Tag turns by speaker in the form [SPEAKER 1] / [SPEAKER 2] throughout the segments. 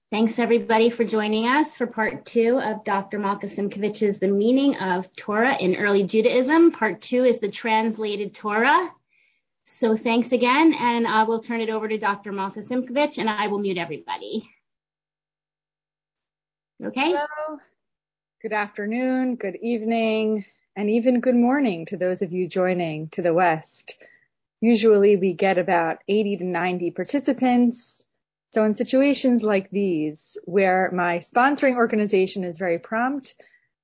[SPEAKER 1] Thanks everybody for joining us for part two of Dr. Malka Simkovich's The Meaning of Torah in Early Judaism. Part two is the translated Torah. So thanks again, and I will turn it over to Dr. Malka Simkovich, and I will mute everybody. Okay?
[SPEAKER 2] Hello. Good afternoon, good evening, and even good morning to those of you joining to the West. Usually we get about 80 to 90 participants. So in situations like these, where my sponsoring organization is very prompt,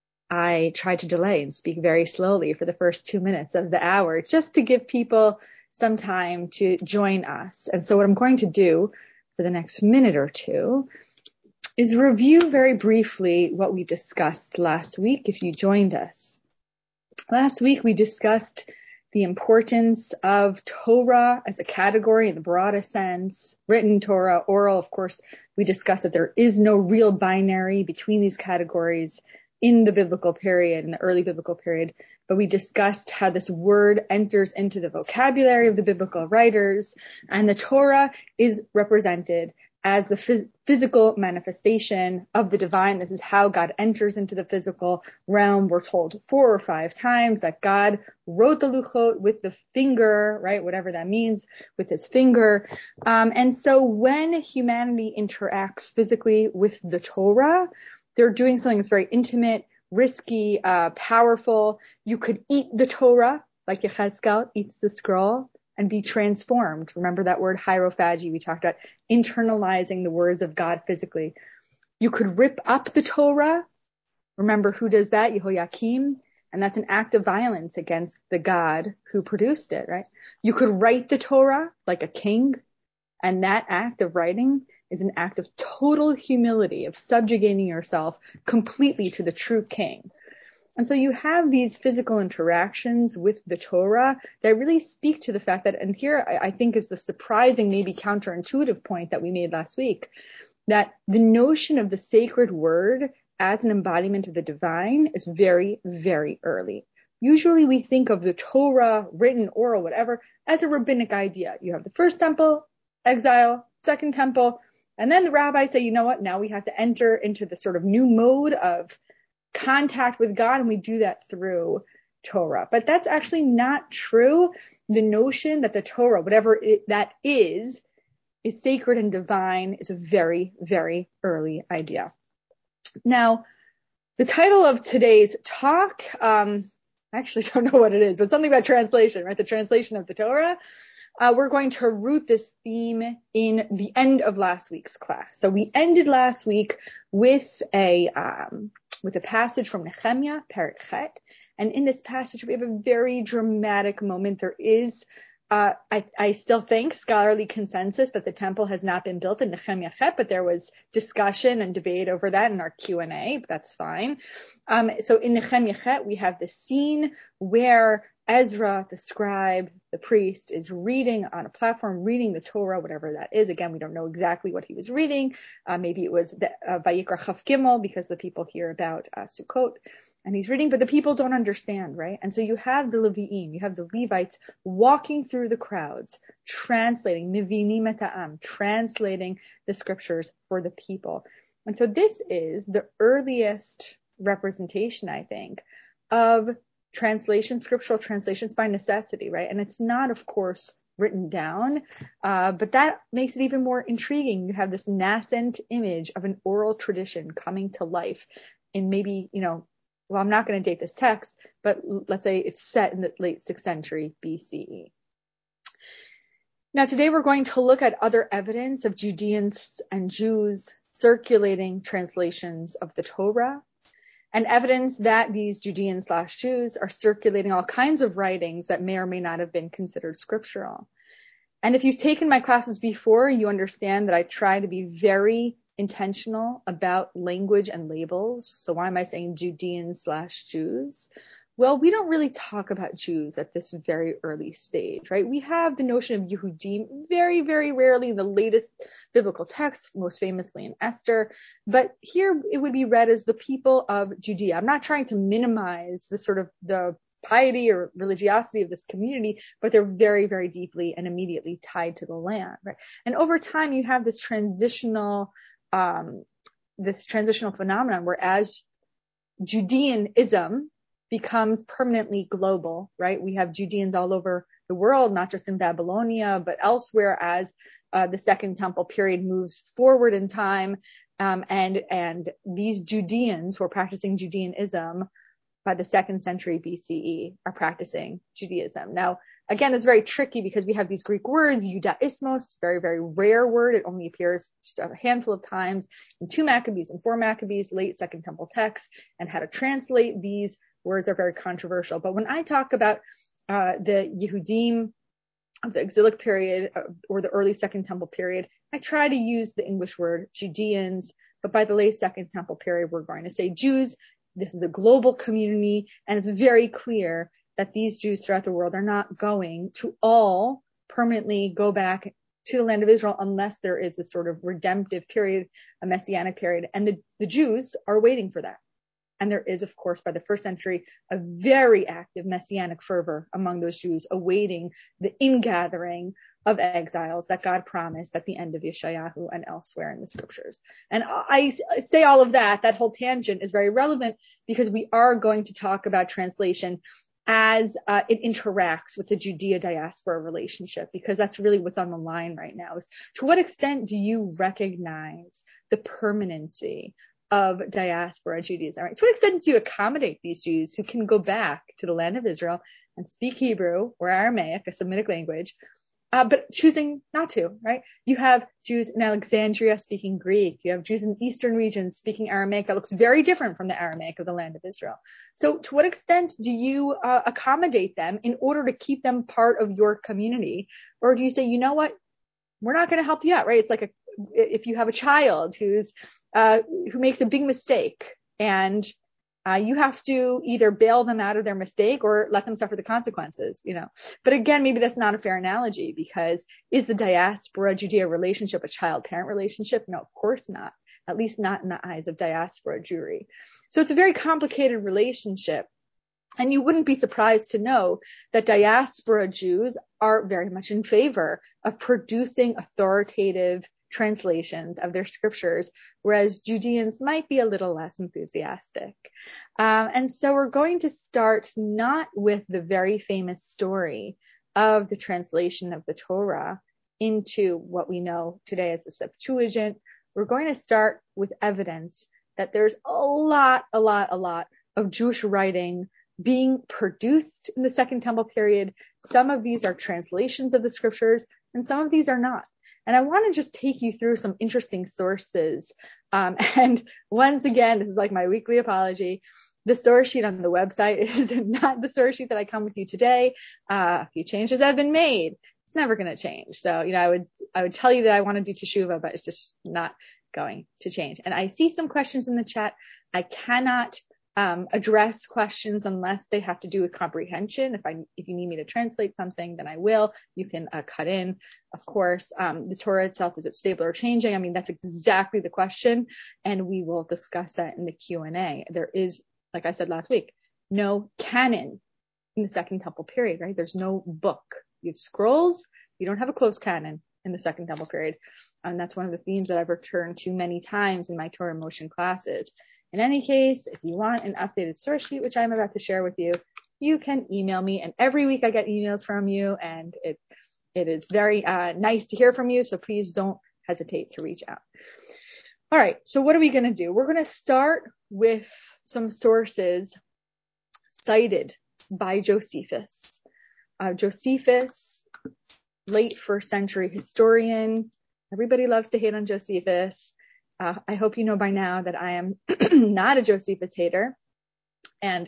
[SPEAKER 2] I try to delay and speak very slowly for the first 2 minutes of the hour, just to give people some time to join us. And so what I'm going to do for the next minute or two is review very briefly what we discussed last week, if you joined us. Last week we discussed the importance of Torah as a category in the broadest sense, written Torah, oral. Of course, we discussed that there is no real binary between these categories in the biblical period, in the early biblical period. But we discussed how this word enters into the vocabulary of the biblical writers, and the Torah is represented as the physical manifestation of the divine. This is how God enters into the physical realm. We're told 4 or 5 times that God wrote the Luchot with the finger, right? Whatever that means, with his finger. And so when humanity interacts physically with the Torah, they're doing something that's very intimate, risky, powerful. You could eat the Torah, like Yechezkel eats the scroll, and be transformed. Remember that word hierophagy? We talked about internalizing the words of God physically. You could rip up the Torah. Remember who does that? Yehoiakim. And that's an act of violence against the God who produced it, right? You could write the Torah like a king. And that act of writing is an act of total humility, of subjugating yourself completely to the true king. And so you have these physical interactions with the Torah that really speak to the fact that, and here I think is the surprising, maybe counterintuitive point that we made last week, that the notion of the sacred word as an embodiment of the divine is very, very early. Usually we think of the Torah, written, oral, whatever, as a rabbinic idea. You have the first temple, exile, second temple, and then the rabbis say, you know what, now we have to enter into the sort of new mode of contact with God, and we do that through Torah. But that's actually not true. The notion that the Torah, whatever that is sacred and divine is a very, very early idea. Now, the title of today's talk, I actually don't know what it is, but something about translation, right? The translation of the Torah. We're going to root this theme in the end of last week's class. So we ended last week with a passage from Nehemiah, Perek Chet. And in this passage, we have a very dramatic moment. There is, I still think, scholarly consensus that the temple has not been built in Nehemiah Chet, but there was discussion and debate over that in our Q&A, but that's fine. So in Nehemiah Chet, we have this scene where Ezra, the scribe, the priest, is reading on a platform, reading the Torah, whatever that is. Again, we don't know exactly what he was reading. Maybe it was the Vayikra Chaf Gimel, because the people hear about Sukkot, and he's reading, but the people don't understand, right? And so you have the Levi'im, you have the Levites walking through the crowds, translating, Mivinim et ha'am, translating the scriptures for the people. And so this is the earliest representation, I think, of translation, scriptural translations by necessity, right? And it's not, of course, written down, but that makes it even more intriguing. You have this nascent image of an oral tradition coming to life in maybe, well, I'm not going to date this text, but let's say it's set in the late 6th century BCE. Now, today we're going to look at other evidence of Judeans and Jews circulating translations of the Torah, and evidence that these Judeans/Jews are circulating all kinds of writings that may or may not have been considered scriptural. And if you've taken my classes before, you understand that I try to be very intentional about language and labels. So why am I saying Judeans/Jews? Well, we don't really talk about Jews at this very early stage, right? We have the notion of Yehudim very, very rarely in the latest biblical texts, most famously in Esther. But here it would be read as the people of Judea. I'm not trying to minimize the sort of the piety or religiosity of this community, but they're very, very deeply and immediately tied to the land, right? And over time, you have this transitional this transitional phenomenon where as Judeanism becomes permanently global, right? We have Judeans all over the world, not just in Babylonia, but elsewhere as the Second Temple period moves forward in time. And these Judeans who are practicing Judeanism by the 2nd century BCE are practicing Judaism. Now, again, it's very tricky because we have these Greek words, Judaismos, very, very rare word. It only appears just a handful of times in 2 Maccabees and 4 Maccabees, late Second Temple texts, and how to translate these words are very controversial. But when I talk about the Yehudim of the exilic period or the early Second Temple period, I try to use the English word Judeans, but by the late Second Temple period, we're going to say Jews. This is a global community, and it's very clear that these Jews throughout the world are not going to all permanently go back to the land of Israel unless there is a sort of redemptive period, a messianic period. And the Jews are waiting for that. And there is, of course, by the 1st century, a very active messianic fervor among those Jews awaiting the ingathering of exiles that God promised at the end of Yeshayahu and elsewhere in the scriptures. And I say all of that whole tangent is very relevant because we are going to talk about translation as it interacts with the Judea diaspora relationship, because that's really what's on the line right now is to what extent do you recognize the permanency of diaspora Judaism? Right? To what extent do you accommodate these Jews who can go back to the land of Israel and speak Hebrew or Aramaic, a Semitic language, but choosing not to, right? You have Jews in Alexandria speaking Greek. You have Jews in the eastern regions speaking Aramaic that looks very different from the Aramaic of the land of Israel. So to what extent do you accommodate them in order to keep them part of your community? Or do you say, you know what? We're not going to help you out, right? It's like if you have a child who makes a big mistake and you have to either bail them out of their mistake or let them suffer the consequences, But again, maybe that's not a fair analogy, because is the diaspora Judea relationship a child-parent relationship? No, of course not. At least not in the eyes of diaspora Jewry. So it's a very complicated relationship. And you wouldn't be surprised to know that diaspora Jews are very much in favor of producing authoritative translations of their scriptures, whereas Judeans might be a little less enthusiastic. And so we're going to start not with the very famous story of the translation of the Torah into what we know today as the Septuagint. We're going to start with evidence that there's a lot of Jewish writing being produced in the Second Temple period. Some of these are translations of the scriptures, and some of these are not. And I want to just take you through some interesting sources. And once again, this is like my weekly apology. The source sheet on the website is not the source sheet that I come with you today. A few changes have been made. It's never going to change. So, I would tell you that I want to do teshuvah, but it's just not going to change. And I see some questions in the chat. I cannot address questions unless they have to do with comprehension. If you need me to translate something, then I will. You can cut in, of course. The Torah itself, is it stable or changing? I mean, that's exactly the question, and we will discuss that in the Q&A. There is, like I said last week, no canon in the Second Temple period, right? There's no book. You have scrolls. You don't have a closed canon in the Second Temple period. And that's one of the themes that I've returned to many times in my Torah Motion classes. In any case, if you want an updated source sheet, which I'm about to share with you, you can email me. And every week I get emails from you, and it is very nice to hear from you. So please don't hesitate to reach out. All right. So what are we going to do? We're going to start with some sources cited by Josephus. Josephus, late 1st century historian. Everybody loves to hate on Josephus. I hope you know by now that I am not a Josephus hater. And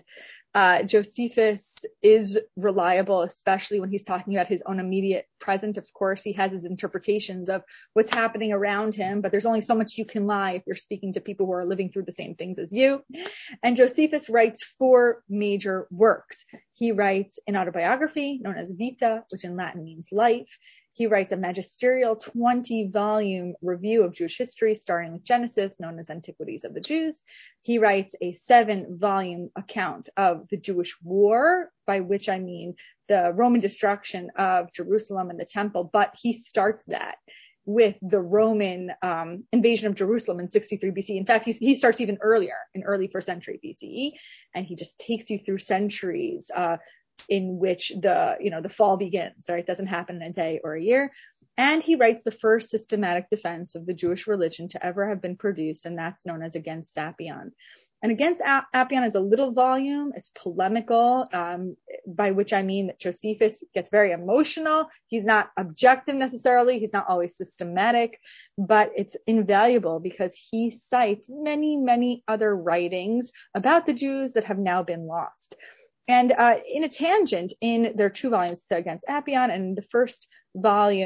[SPEAKER 2] Josephus is reliable, especially when he's talking about his own immediate present. Of course, he has his interpretations of what's happening around him, but there's only so much you can lie if you're speaking to people who are living through the same things as you. And Josephus writes 4 major works. He writes an autobiography known as Vita, which in Latin means life. He writes a magisterial 20-volume review of Jewish history starting with Genesis, known as Antiquities of the Jews. He writes a 7-volume account of the Jewish War, by which I mean the Roman destruction of Jerusalem and the temple, but he starts that with the Roman invasion of Jerusalem in 63 BC. In fact, he starts even earlier, in early 1st century BCE, and he just takes you through centuries in which the fall begins. Right, it doesn't happen in a day or a year. And he writes the first systematic defense of the Jewish religion to ever have been produced, and that's known as Against Appian. And Against Appian is a little volume. It's polemical, by which I mean that Josephus gets very emotional. He's not objective necessarily. He's not always systematic, but it's invaluable because he cites many, many other writings about the Jews that have now been lost. And in a tangent, in their 2 volumes Against Appian and the first volume,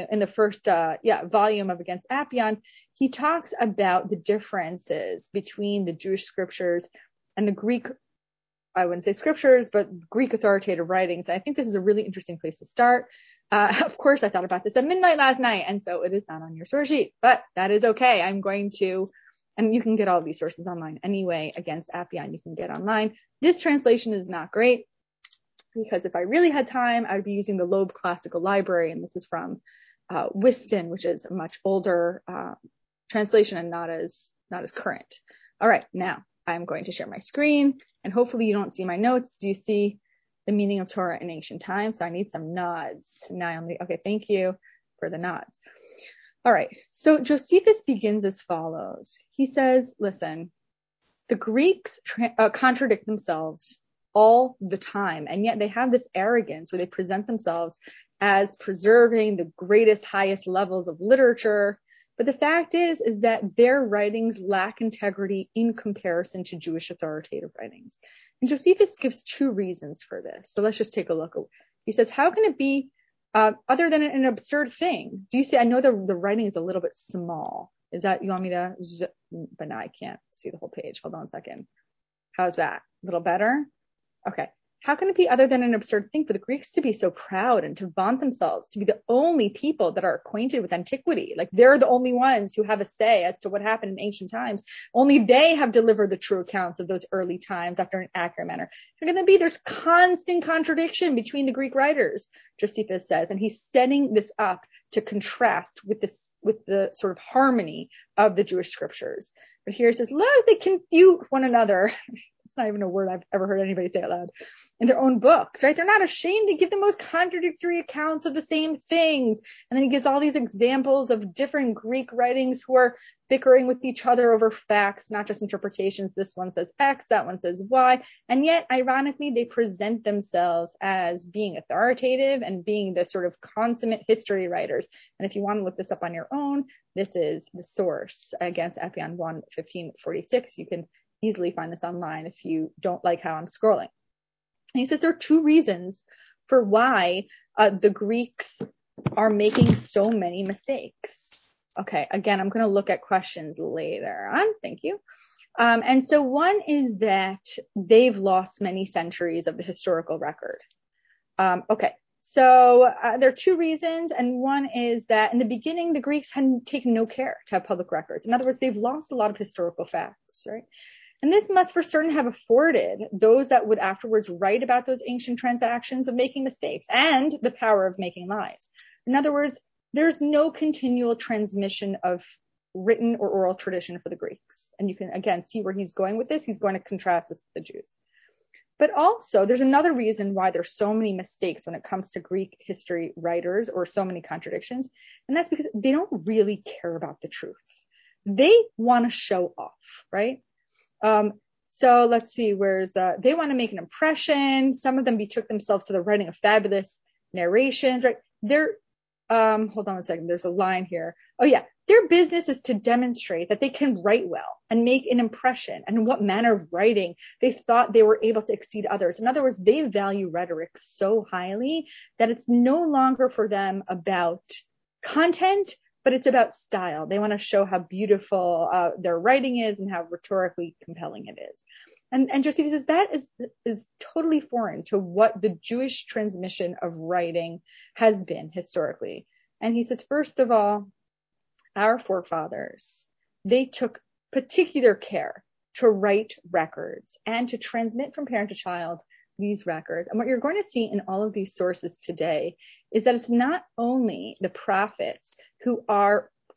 [SPEAKER 2] volume of Against Appian, he talks about the differences between the Jewish scriptures and the Greek, I wouldn't say scriptures, but Greek authoritative writings. I think this is a really interesting place to start. Of course, I thought about this at midnight last night, and so it is not on your source sheet, but that is okay. I'm going to, and you can get all these sources online anyway. Against Appian, you can get online. This translation is not great because if I really had time, I would be using the Loeb Classical Library, and this is from Whiston, which is a much older translation and not as current. All right, now I'm going to share my screen, and hopefully you don't see my notes. Do you see the meaning of Torah in ancient times? So I need some nods. Okay, thank you for the nods. All right, so Josephus begins as follows. He says, listen, the Greeks contradict themselves all the time, and yet they have this arrogance where they present themselves as preserving the greatest, highest levels of literature. But the fact is that their writings lack integrity in comparison to Jewish authoritative writings. And Josephus gives 2 reasons for this. So let's just take a look. He says, how can it be other than an absurd thing? Do you see? I know the writing is a little bit small. Is that, you want me to, but now I can't see the whole page. Hold on a second. How's that? A little better? Okay. How can it be other than an absurd thing for the Greeks to be so proud and to vaunt themselves to be the only people that are acquainted with antiquity? Like, they're the only ones who have a say as to what happened in ancient times. Only they have delivered the true accounts of those early times after an accurate manner. There's constant contradiction between the Greek writers, Josephus says, and he's setting this up to contrast with the sort of harmony of the Jewish scriptures. But here he says, look, they confute one another. It's not even a word I've ever heard anybody say out loud. In their own books, right? They're not ashamed to give the most contradictory accounts of the same things. And then he gives all these examples of different Greek writings who are bickering with each other over facts, not just interpretations. This one says X, that one says Y. And yet, ironically, they present themselves as being authoritative and being the sort of consummate history writers. And if you want to look this up on your own, this is the source Against Appian 1:1546. You can easily find this online if you don't like how I'm scrolling. And he says there are 2 reasons for why the Greeks are making so many mistakes. Okay, again, I'm going to look at questions later on. Thank you. And so one is that they've lost many centuries of the historical record. Okay, so there are 2 reasons. And one is that in the beginning, the Greeks hadn't taken no care to have public records. In other words, they've lost a lot of historical facts, right? And this must for certain have afforded those that would afterwards write about those ancient transactions of making mistakes and the power of making lies. In other words, there's no continual transmission of written or oral tradition for the Greeks. And you can, again, see where he's going with this. He's going to contrast this with the Jews. But also, there's another reason why there's so many mistakes when it comes to Greek history writers, or so many contradictions. And that's because they don't really care about the truth. They want to show off, right? So let's see, they want to make an impression. Some of them betook themselves to the writing of fabulous narrations, right? Hold on a second. There's a line here. Oh yeah. Their business is to demonstrate that they can write well and make an impression, and in what manner of writing they thought they were able to exceed others. In other words, they value rhetoric so highly that it's no longer for them about content, but it's about style. They want to show how beautiful their writing is and how rhetorically compelling it is. And Josephus says that is totally foreign to what the Jewish transmission of writing has been historically. And he says, first of all, our forefathers, they took particular care to write records and to transmit from parent to child these records. And what you're going to see in all of these sources today is that it's not only the prophets who are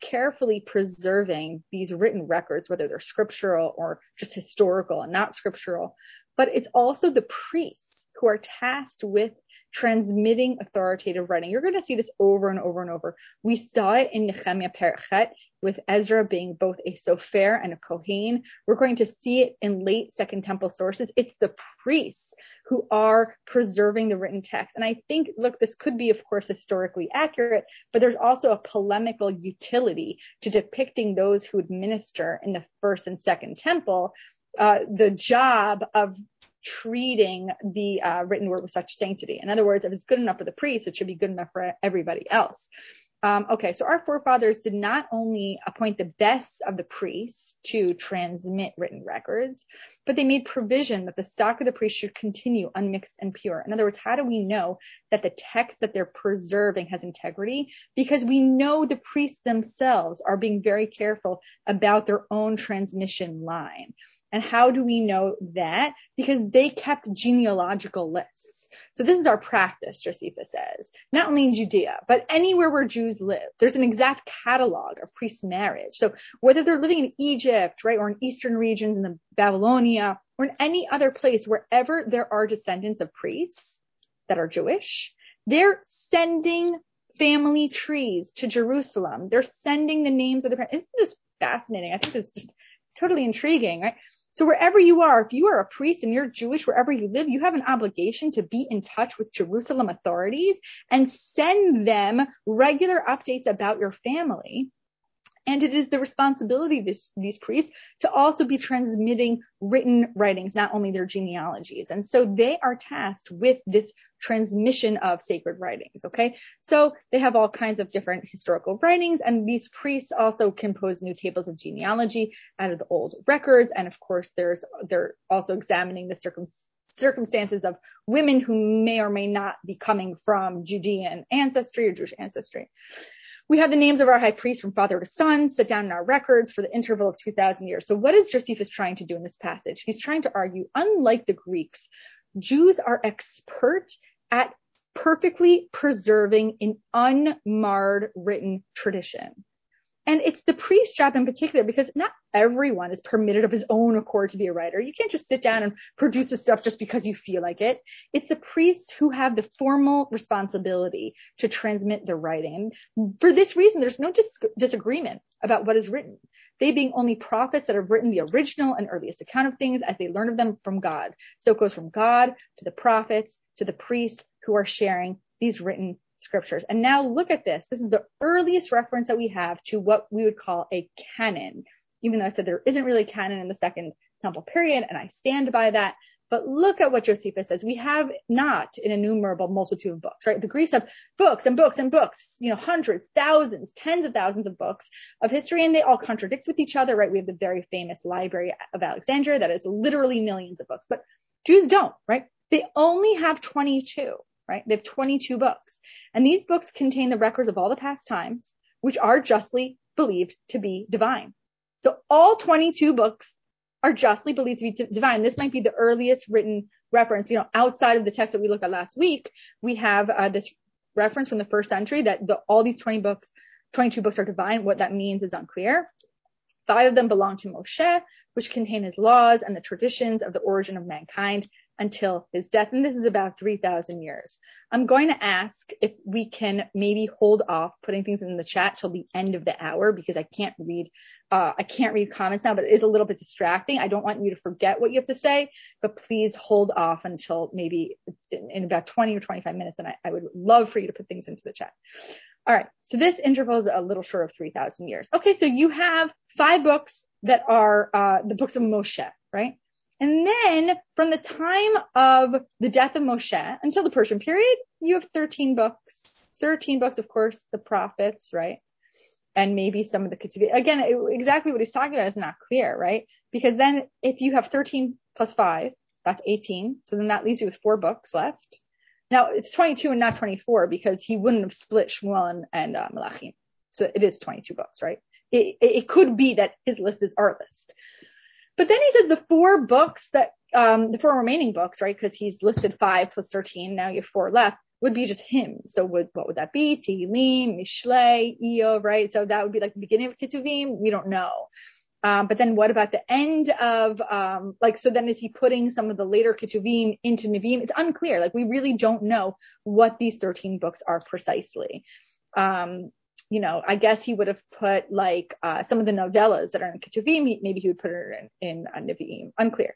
[SPEAKER 2] carefully preserving these written records, whether they're scriptural or just historical and not scriptural. But it's also the priests who are tasked with transmitting authoritative writing. You're going to see this over and over and over. We saw it in Nehemiah Perek Chet, with Ezra being both a Sofer and a Kohen. We're going to see it in late Second Temple sources. It's the priests who are preserving the written text. And I think, look, this could be, of course, historically accurate, but there's also a polemical utility to depicting those who would minister in the First and Second Temple, the job of treating the written word with such sanctity. In other words, if it's good enough for the priests, it should be good enough for everybody else. Okay, so our forefathers did not only appoint the best of the priests to transmit written records, but they made provision that the stock of the priest should continue unmixed and pure. In other words, how do we know that the text that they're preserving has integrity? Because we know the priests themselves are being very careful about their own transmission line. And how do we know that? Because they kept genealogical lists. So this is our practice, Josephus says, not only in Judea, but anywhere where Jews live. There's an exact catalog of priest marriage. So whether they're living in Egypt, right, or in eastern regions in the Babylonia, or in any other place, wherever there are descendants of priests that are Jewish, they're sending family trees to Jerusalem. They're sending the names of the parents. Isn't this fascinating? I think it's just totally intriguing, right? So wherever you are, if you are a priest and you're Jewish, wherever you live, you have an obligation to be in touch with Jerusalem authorities and send them regular updates about your family. And it is the responsibility of these priests to also be transmitting written writings, not only their genealogies. And so they are tasked with this transmission of sacred writings. Okay. So they have all kinds of different historical writings, and these priests also compose new tables of genealogy out of the old records. And of course, they're also examining the circumstances of women who may or may not be coming from Judean ancestry or Jewish ancestry. We have the names of our high priests from father to son set down in our records for the interval of 2,000 years. So what is Josephus trying to do in this passage? He's trying to argue, unlike the Greeks, Jews are expert at perfectly preserving an unmarred written tradition. And it's the priest's job in particular, because not everyone is permitted of his own accord to be a writer. You can't just sit down and produce this stuff just because you feel like it. It's the priests who have the formal responsibility to transmit the writing. And for this reason, there's no disagreement about what is written. They being only prophets that have written the original and earliest account of things as they learn of them from God. So it goes from God to the prophets to the priests who are sharing these written scriptures. And now look at this. This is the earliest reference that we have to what we would call a canon, even though I said there isn't really a canon in the Second Temple period, and I stand by that. But look at what Josephus says. We have not an innumerable multitude of books, right? The Greeks have books and books and books, hundreds, thousands, tens of thousands of books of history, and they all contradict with each other, right? We have the very famous Library of Alexandria that is literally millions of books, but Jews don't, right? They only have 22. Right? They have 22 books. And these books contain the records of all the past times, which are justly believed to be divine. So all 22 books are justly believed to be divine. This might be the earliest written reference, outside of the text that we looked at last week. We have this reference from the first century that all these 22 books are divine. What that means is unclear. 5 of them belong to Moshe, which contain his laws and the traditions of the origin of mankind until his death. And this is about 3,000 years. I'm going to ask if we can maybe hold off putting things in the chat till the end of the hour, because I can't read comments now, but it is a little bit distracting. I don't want you to forget what you have to say, but please hold off until maybe in about 20 or 25 minutes. And I would love for you to put things into the chat. All right. So this interval is a little short of 3,000 years. Okay. So you have 5 books that are the books of Moshe, right? And then from the time of the death of Moshe until the Persian period, you have 13 books. 13 books, of course, the prophets, right? And maybe some of the Ketuvim. Again, exactly what he's talking about is not clear, right? Because then if you have 13 plus 5, that's 18. So then that leaves you with 4 books left. Now it's 22 and not 24 because he wouldn't have split Shmuel and Malachim. So it is 22 books, right? It could be that his list is our list. But then he says the 4 books that, the 4 remaining books, right? Because he's listed 5 plus 13. Now you have 4 left. would be just hymns. So what would that be? Tehillim, Mishlei, Iyov, right? So that would be like the beginning of Ketuvim. We don't know. But then what about the end of, so then is he putting some of the later Ketuvim into Nevi'im? It's unclear. Like, we really don't know what these 13 books are precisely. I guess he would have put some of the novellas that are in Ketuvim, maybe he would put it in Nevi'im. Unclear.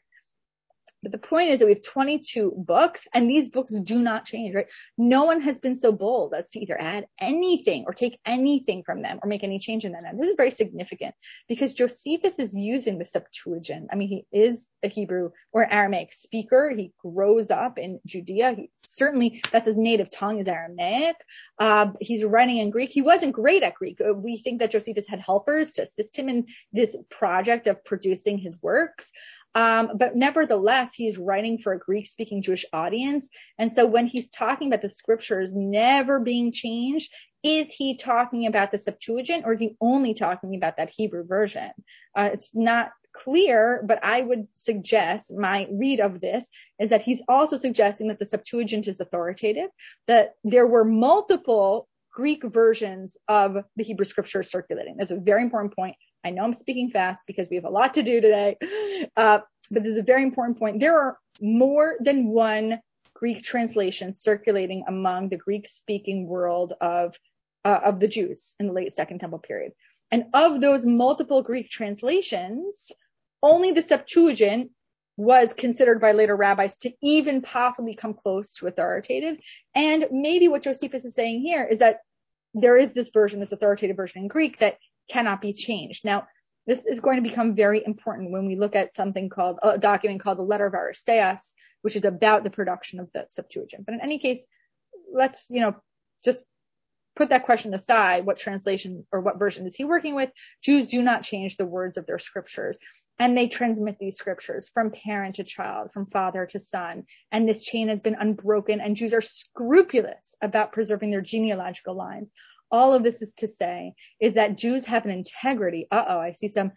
[SPEAKER 2] But the point is that we have 22 books, and these books do not change, right? No one has been so bold as to either add anything or take anything from them or make any change in them. And this is very significant because Josephus is using the Septuagint. I mean, he is a Hebrew or Aramaic speaker. He grows up in Judea. That's his native tongue, is Aramaic. He's writing in Greek. He wasn't great at Greek. We think that Josephus had helpers to assist him in this project of producing his works. But nevertheless, he's writing for a Greek-speaking Jewish audience. And so when he's talking about the scriptures never being changed, is he talking about the Septuagint, or is he only talking about that Hebrew version? It's not clear, but I would suggest my read of this is that he's also suggesting that the Septuagint is authoritative, that there were multiple Greek versions of the Hebrew scriptures circulating. That's a very important point. I know I'm speaking fast because we have a lot to do today, but this is a very important point. There are more than one Greek translation circulating among the Greek-speaking world of the Jews in the late Second Temple period. And of those multiple Greek translations, only the Septuagint was considered by later rabbis to even possibly come close to authoritative. And maybe what Josephus is saying here is that there is this version, this authoritative version in Greek that cannot be changed. Now, this is going to become very important when we look at something called a document called the Letter of Aristeas, which is about the production of the Septuagint. But in any case, let's, just put that question aside. What translation or what version is he working with? Jews do not change the words of their scriptures, and they transmit these scriptures from parent to child, from father to son. And this chain has been unbroken, and Jews are scrupulous about preserving their genealogical lines. All of this is to say is that Jews have an integrity. I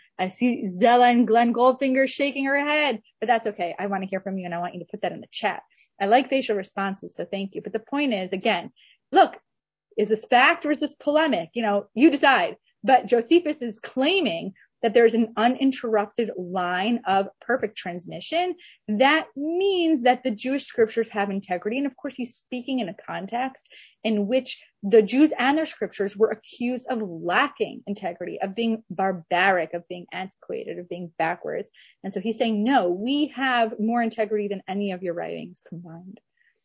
[SPEAKER 2] see Zella and Glenn Goldfinger shaking her head, but that's okay. I want to hear from you, and I want you to put that in the chat. I like facial responses, so thank you. But the point is, again, look, is this fact or is this polemic? You decide. But Josephus is claiming that there's an uninterrupted line of perfect transmission. That means that the Jewish scriptures have integrity. And of course, he's speaking in a context in which the Jews and their scriptures were accused of lacking integrity, of being barbaric, of being antiquated, of being backwards. And so he's saying, no, we have more integrity than any of your writings combined.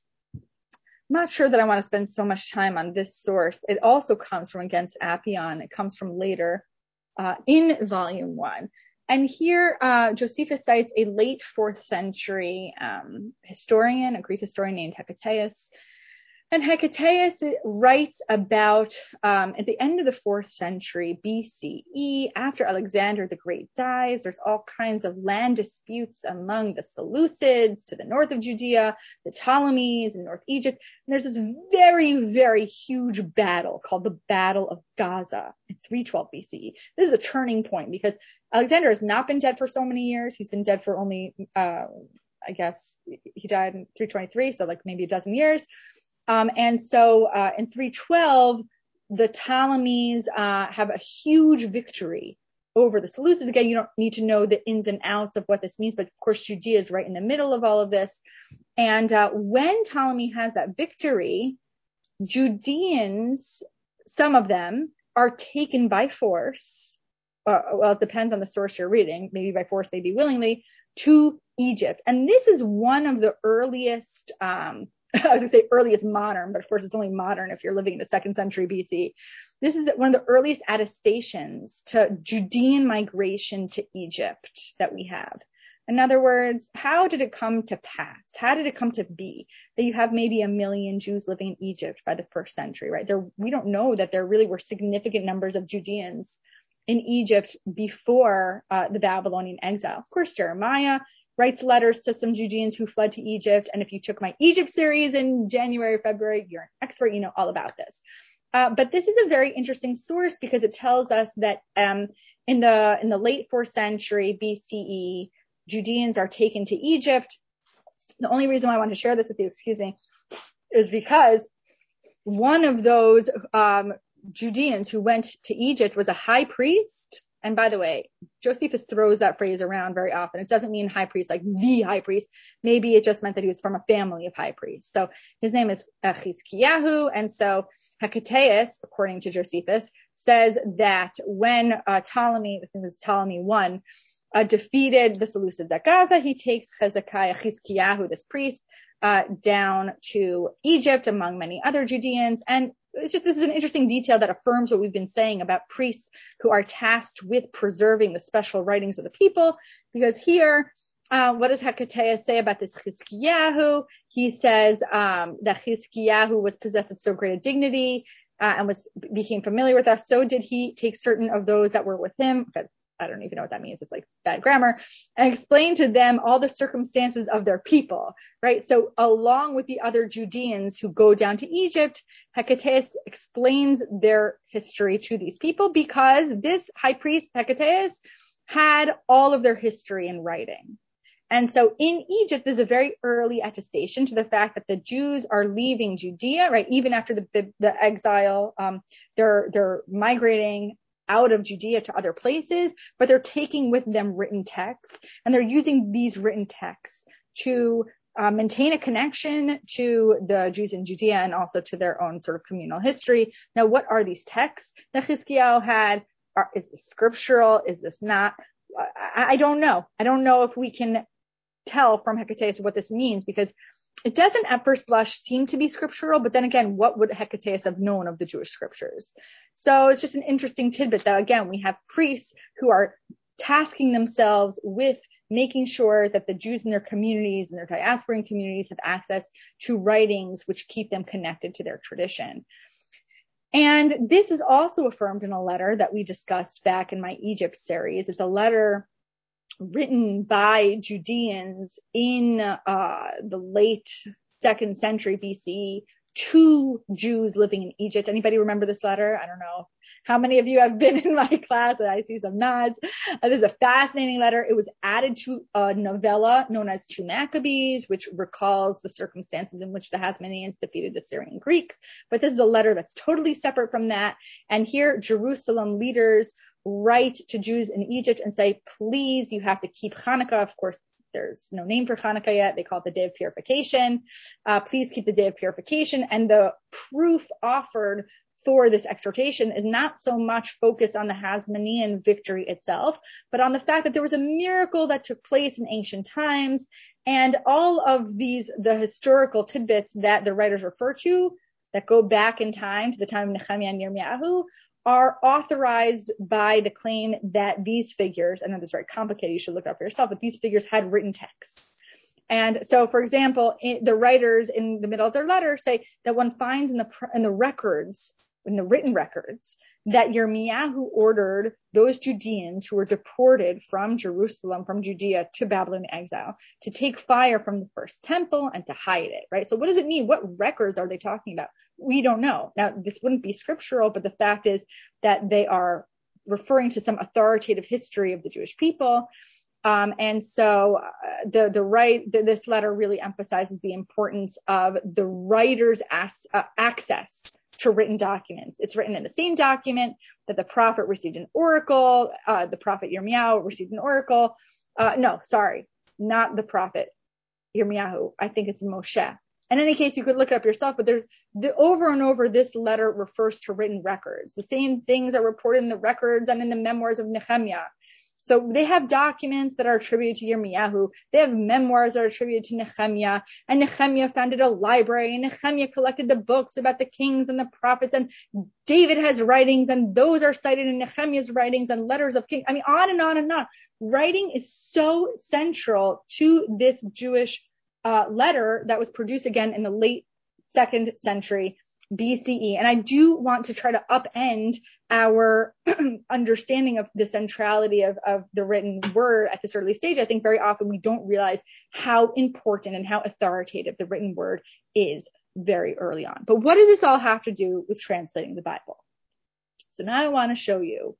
[SPEAKER 2] I'm not sure that I want to spend so much time on this source. It also comes from Against Appian. It comes from later in volume 1. And here Josephus cites a late 4th century historian, a Greek historian named Hecataeus. And Hecataeus writes about at the end of the 4th century BCE, after Alexander the Great dies, there's all kinds of land disputes among the Seleucids to the north of Judea, the Ptolemies in North Egypt. And there's this very, very huge battle called the Battle of Gaza in 312 BCE. This is a turning point because Alexander has not been dead for so many years. He's been dead for only, I guess he died in 323, so like maybe a dozen years. And so in 312, the Ptolemies have a huge victory over the Seleucids. Again, you don't need to know the ins and outs of what this means, but of course, Judea is right in the middle of all of this. And when Ptolemy has that victory, Judeans, some of them, are taken by force. Well, it depends on the source you're reading, maybe by force, maybe willingly, to Egypt. And this is one of the earliest I was going to say earliest modern, but of course it's only modern if you're living in the 2nd century BC. This is one of the earliest attestations to Judean migration to Egypt that we have. In other words, how did it come to pass? How did it come to be that you have maybe 1 million Jews living in Egypt by the 1st century, right? We don't know that there really were significant numbers of Judeans in Egypt before the Babylonian exile. Of course, Jeremiah writes letters to some Judeans who fled to Egypt. And if you took my Egypt series in January or February, you're an expert, you know all about this. But this is a very interesting source because it tells us that in the late 4th century BCE, Judeans are taken to Egypt. The only reason why I want to share this with you, is because one of those Judeans who went to Egypt was a high priest. And by the way, Josephus throws that phrase around very often. It doesn't mean high priest like the high priest. Maybe it just meant that he was from a family of high priests. So his name is Chizkiyahu. And so Hecataeus, according to Josephus, says that when Ptolemy, I think it was Ptolemy I, defeated the Seleucids at Gaza, he takes Chizkiyahu, this priest, down to Egypt among many other Judeans. And this is an interesting detail that affirms what we've been saying about priests who are tasked with preserving the special writings of the people. Because here, what does Hecataeus say about this Chizkiyahu? He says that Chizkiyahu was possessed of so great a dignity and became familiar with us. So did he take certain of those that were with him. I don't even know what that means. It's like bad grammar, and explain to them all the circumstances of their people, right? So along with the other Judeans who go down to Egypt, Hecataeus explains their history to these people because this high priest, Hecataeus, had all of their history in writing. And so in Egypt, there's a very early attestation to the fact that the Jews are leaving Judea, right? Even after the exile, they're migrating out of Judea to other places, but they're taking with them written texts, and they're using these written texts to maintain a connection to the Jews in Judea and also to their own sort of communal history. Now, what are these texts that Chizkiyahu had? Is this scriptural? Is this not? I don't know. I don't know if we can tell from Hecataeus what this means, because it doesn't at first blush seem to be scriptural, but then again, what would Hecataeus have known of the Jewish scriptures? So it's just an interesting tidbit that, again, we have priests who are tasking themselves with making sure that the Jews in their communities and their diasporan communities have access to writings which keep them connected to their tradition. And this is also affirmed in a letter that we discussed back in my Egypt series. It's a letter written by Judeans in the late 2nd century BCE to Jews living in Egypt. Anybody remember this letter? I don't know how many of you have been in my class. I see some nods. This is a fascinating letter. It was added to a novella known as Two Maccabees, which recalls the circumstances in which the Hasmoneans defeated the Syrian Greeks. But this is a letter that's totally separate from that. And here, Jerusalem leaders write to Jews in Egypt and say, please, you have to keep Hanukkah. Of course, there's no name for Hanukkah yet. They call it the Day of Purification. Please keep the Day of Purification. And the proof offered for this exhortation is not so much focused on the Hasmonean victory itself, but on the fact that there was a miracle that took place in ancient times. And all of the historical tidbits that the writers refer to that go back in time to the time of Nehemiah and Yirmiyahu are authorized by the claim that these figures, I know this is very complicated, you should look it up for yourself, but these figures had written texts. And so, for example, the writers in the middle of their letter say that one finds in the records, in the written records, that Yirmiyahu ordered those Judeans who were deported from Jerusalem, from Judea to Babylon exile, to take fire from the first temple and to hide it, right? So what does it mean? What records are they talking about? We don't know. Now, this wouldn't be scriptural, but the fact is that they are referring to some authoritative history of the Jewish people. And so this letter really emphasizes the importance of the writer's access to written documents. It's written in the same document that the prophet received an oracle. The prophet Yirmiyahu received an oracle. No, sorry, not the prophet Yirmiyahu. I think it's Moshe. In any case, you could look it up yourself, but there's over and over, this letter refers to written records. The same things are reported in the records and in the memoirs of Nehemiah. So they have documents that are attributed to Yirmiyahu. They have memoirs that are attributed to Nehemiah. And Nehemiah founded a library. And Nehemiah collected the books about the kings and the prophets. And David has writings, and those are cited in Nehemiah's writings and letters of kings. I mean, on and on and on. Writing is so central to this Jewish letter that was produced again in the late 2nd century BCE. And I do want to try to upend our understanding of the centrality of the written word at this early stage. I think very often we don't realize how important and how authoritative the written word is very early on. But what does this all have to do with translating the Bible? So now I want to show you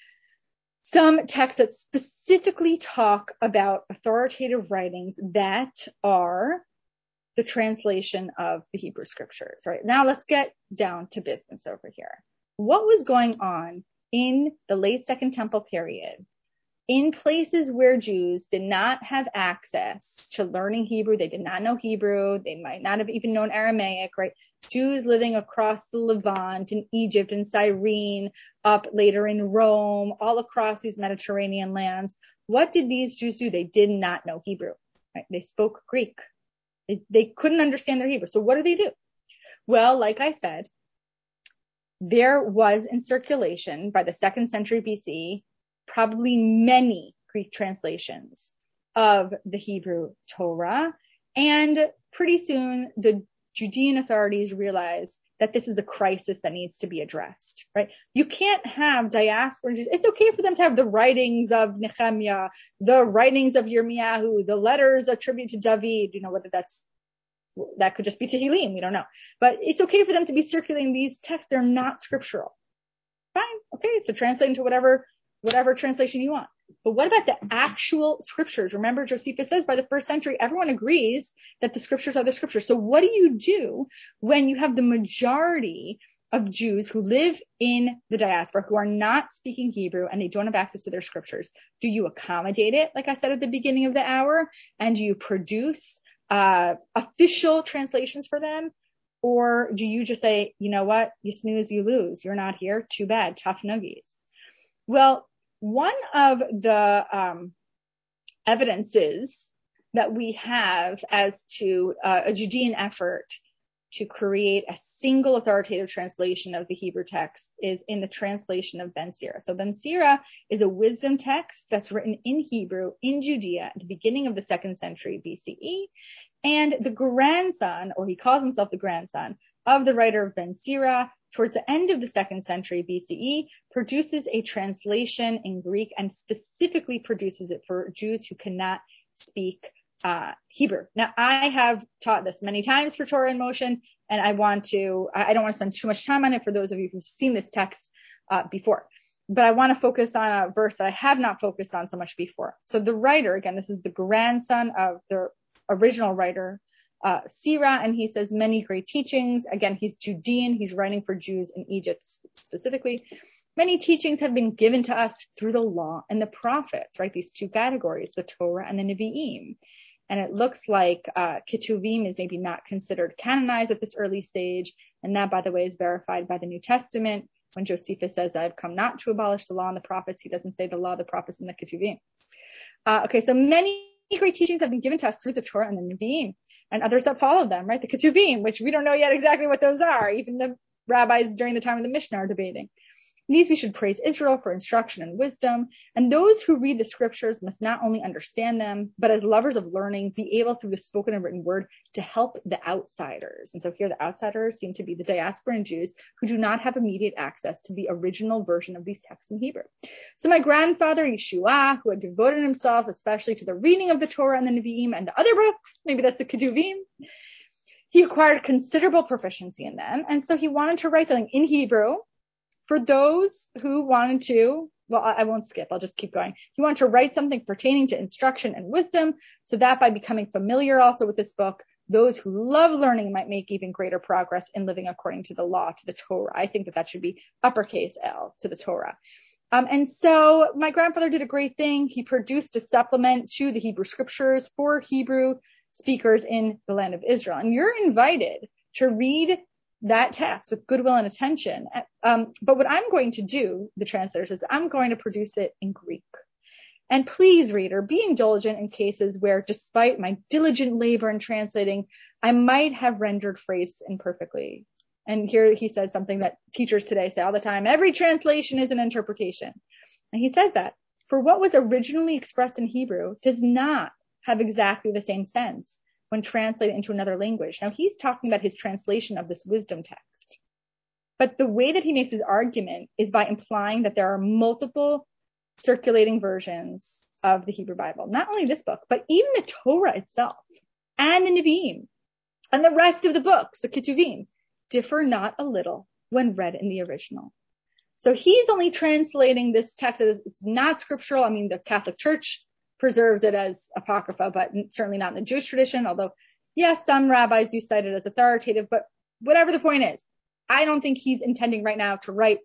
[SPEAKER 2] some texts that specifically talk about authoritative writings that are the translation of the Hebrew scriptures, right? Now let's get down to business over here. What was going on in the late Second Temple period in places where Jews did not have access to learning Hebrew? They did not know Hebrew. They might not have even known Aramaic, right? Jews living across the Levant, in Egypt, in Cyrene, up later in Rome, all across these Mediterranean lands. What did these Jews do? They did not know Hebrew, right? They spoke Greek. They couldn't understand their Hebrew. So what do? Well, like I said, there was in circulation by the 2nd century BC, probably many Greek translations of the Hebrew Torah. And pretty soon the Judean authorities realized that this is a crisis that needs to be addressed, right? You can't have diaspora Jews. It's okay for them to have the writings of Nehemiah, the writings of Yirmiyahu, the letters attributed to David, whether that could just be Tehillim, we don't know. But it's okay for them to be circulating these texts. They're not scriptural. Fine. Okay. So translate into whatever translation you want. But what about the actual scriptures? Remember, Josephus says by the 1st century, everyone agrees that the scriptures are the scriptures. So what do you do when you have the majority of Jews who live in the diaspora who are not speaking Hebrew and they don't have access to their scriptures? Do you accommodate it, like I said at the beginning of the hour, and do you produce official translations for them? Or do you just say, you know what, you snooze, you lose. You're not here. Too bad. Tough nuggies. Well, one of the evidences that we have as to a Judean effort to create a single authoritative translation of the Hebrew text is in the translation of Ben Sira. So Ben Sira is a wisdom text that's written in Hebrew in Judea at the beginning of the 2nd century BCE. And the grandson, or he calls himself the grandson, of the writer of Ben Sira, towards the end of the 2nd century BCE, produces a translation in Greek and specifically produces it for Jews who cannot speak Hebrew. Now, I have taught this many times for Torah in Motion, and I don't want to spend too much time on it for those of you who've seen this text before. But I want to focus on a verse that I have not focused on so much before. So the writer, again, this is the grandson of the original writer, Sira, and he says many great teachings. Again, he's Judean. He's writing for Jews in Egypt specifically. Many teachings have been given to us through the law and the prophets, right? These two categories, the Torah and the Nevi'im. And it looks like Ketuvim is maybe not considered canonized at this early stage. And that, by the way, is verified by the New Testament. When Josephus says, I've come not to abolish the law and the prophets, he doesn't say the law, the prophets, and the Ketuvim. Okay, so many great teachings have been given to us through the Torah and the Nevi'im, and others that follow them, right? The Ketuvim, which we don't know yet exactly what those are. Even the rabbis during the time of the Mishnah are debating. In these we should praise Israel for instruction and wisdom, and those who read the scriptures must not only understand them, but as lovers of learning, be able through the spoken and written word to help the outsiders. And so here the outsiders seem to be the diasporan Jews who do not have immediate access to the original version of these texts in Hebrew. So my grandfather Yeshua, who had devoted himself especially to the reading of the Torah and the Nevi'im and the other books, maybe that's the Ketuvim, he acquired considerable proficiency in them, and so he wanted to write something in Hebrew for those who wanted to, well, I won't skip, I'll just keep going. He wanted to write something pertaining to instruction and wisdom, so that by becoming familiar also with this book, those who love learning might make even greater progress in living according to the law, to the Torah. I think that should be uppercase L, to the Torah. And so my grandfather did a great thing. He produced a supplement to the Hebrew scriptures for Hebrew speakers in the land of Israel. And you're invited to read that text with goodwill and attention. But what I'm going to do, the translator says, I'm going to produce it in Greek. And please, reader, be indulgent in cases where, despite my diligent labor in translating, I might have rendered phrases imperfectly. And here he says something that teachers today say all the time: every translation is an interpretation. And he says that, for what was originally expressed in Hebrew does not have exactly the same sense when translated into another language. Now, he's talking about his translation of this wisdom text. But the way that he makes his argument is by implying that there are multiple circulating versions of the Hebrew Bible. Not only this book, but even the Torah itself and the Nevi'im and the rest of the books, the Ketuvim, differ not a little when read in the original. So he's only translating this text as it's not scriptural. I mean, the Catholic Church preserves it as apocrypha, but certainly not in the Jewish tradition, although Yes, some rabbis do cite it as authoritative, but whatever the point is, I don't think he's intending right now to write,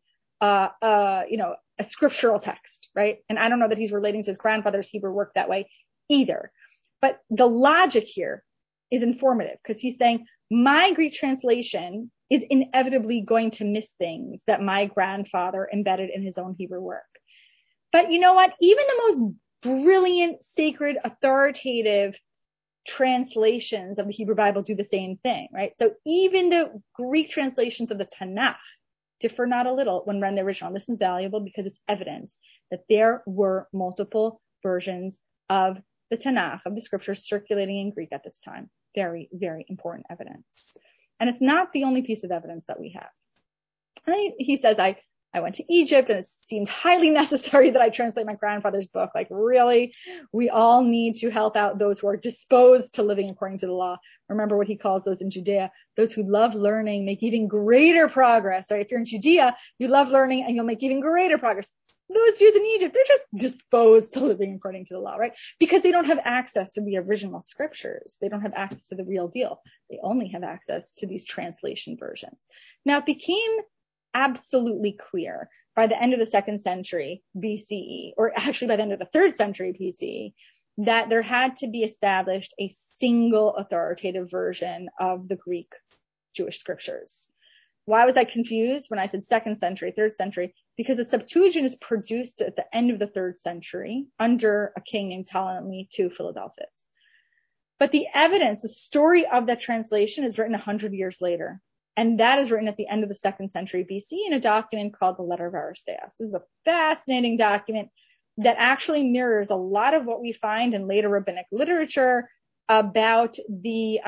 [SPEAKER 2] a scriptural text, right? And I don't know that he's relating to his grandfather's Hebrew work that way either. But the logic here is informative because he's saying my Greek translation is inevitably going to miss things that my grandfather embedded in his own Hebrew work. But you know what? Even the most brilliant, sacred, authoritative translations of the Hebrew Bible do the same thing, right? So even the Greek translations of the Tanakh differ not a little when read in the original. This is valuable because it's evidence that there were multiple versions of the Tanakh, of the scriptures circulating in Greek at this time. Very, very important evidence. And it's not the only piece of evidence that we have. And he says, I went to Egypt and it seemed highly necessary that I translate my grandfather's book. Like, really, we all need to help out those who are disposed to living according to the law. Remember what he calls those in Judea. Those who love learning make even greater progress. Right? If you're in Judea, you love learning and you'll make even greater progress. Those Jews in Egypt, they're just disposed to living according to the law, right? Because they don't have access to the original scriptures. They don't have access to the real deal. They only have access to these translation versions. Now, it became absolutely clear by the end of the 2nd century BCE, or actually by the end of the 3rd century BCE, that there had to be established a single authoritative version of the Greek Jewish scriptures. Why was I confused when I said 2nd century, 3rd century? Because the Septuagint is produced at the end of the 3rd century under a king named Ptolemy II Philadelphus. But the evidence, the story of that translation is written 100 years later. And that is written at the end of the 2nd century BC in a document called the Letter of Aristeas. This is a fascinating document that actually mirrors a lot of what we find in later rabbinic literature about the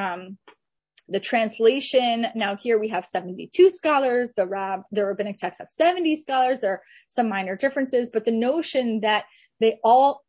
[SPEAKER 2] translation. Now here we have 72 scholars. The rabbinic texts have 70 scholars. There are some minor differences, but the notion that they all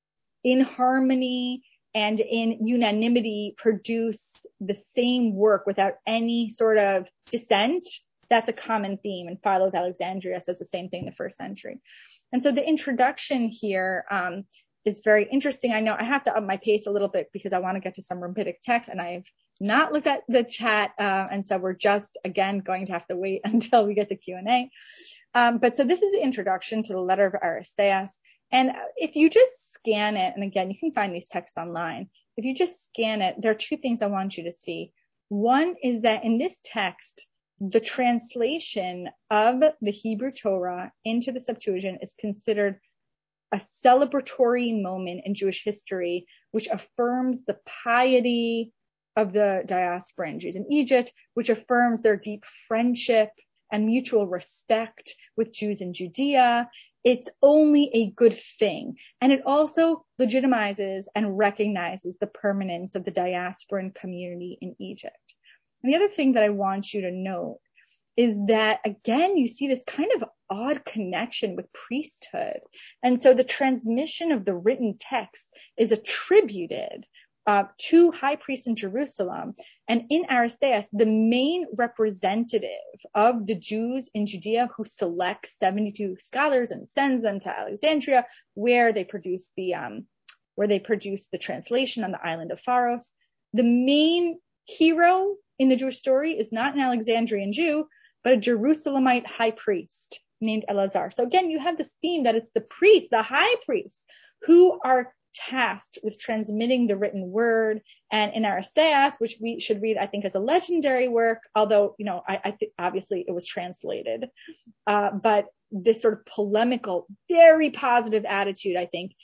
[SPEAKER 2] in harmony and in unanimity produce the same work without any sort of dissent, that's a common theme. And Philo of Alexandria says the same thing in the 1st century. And so the introduction here is very interesting. I know I have to up my pace a little bit because I want to get to some rabbinic text, and I've not looked at the chat. And so we're just, again, going to have to wait until we get to Q&A. But so this is the introduction to the Letter of Aristeas. And if you just scan it, and again, you can find these texts online. If you just scan it, there are 2 things I want you to see. One is that in this text, the translation of the Hebrew Torah into the Septuagint is considered a celebratory moment in Jewish history, which affirms the piety of the diasporan Jews in Egypt, which affirms their deep friendship and mutual respect with Jews in Judea. It's only a good thing. And it also legitimizes and recognizes the permanence of the diasporan community in Egypt. And the other thing that I want you to note is that, again, you see this kind of odd connection with priesthood. And so the transmission of the written text is attributed to high priests in Jerusalem. And in Aristeas, the main representative of the Jews in Judea who selects 72 scholars and sends them to Alexandria, where they produce the translation on the island of Pharos. The main hero in the Jewish story is not an Alexandrian Jew, but a Jerusalemite high priest named Elazar. So again, you have this theme that it's the priests, the high priests, who are tasked with transmitting the written word. And in Aristeas, which we should read, I think, as a legendary work, although, I think obviously it was translated. But this sort of polemical, very positive attitude, I think,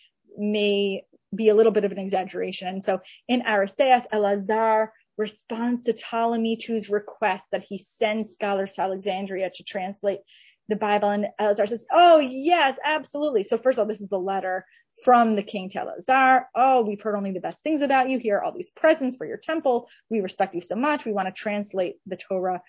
[SPEAKER 2] may be a little bit of an exaggeration. And so in Aristeas, Elazar responds to Ptolemy II's request that he send scholars to Alexandria to translate the Bible. And Elazar says, oh, yes, absolutely. So first of all, this is the letter from the king to Elazar. Oh, we've heard only the best things about you. Here are all these presents for your temple. We respect you so much. We want to translate the Torah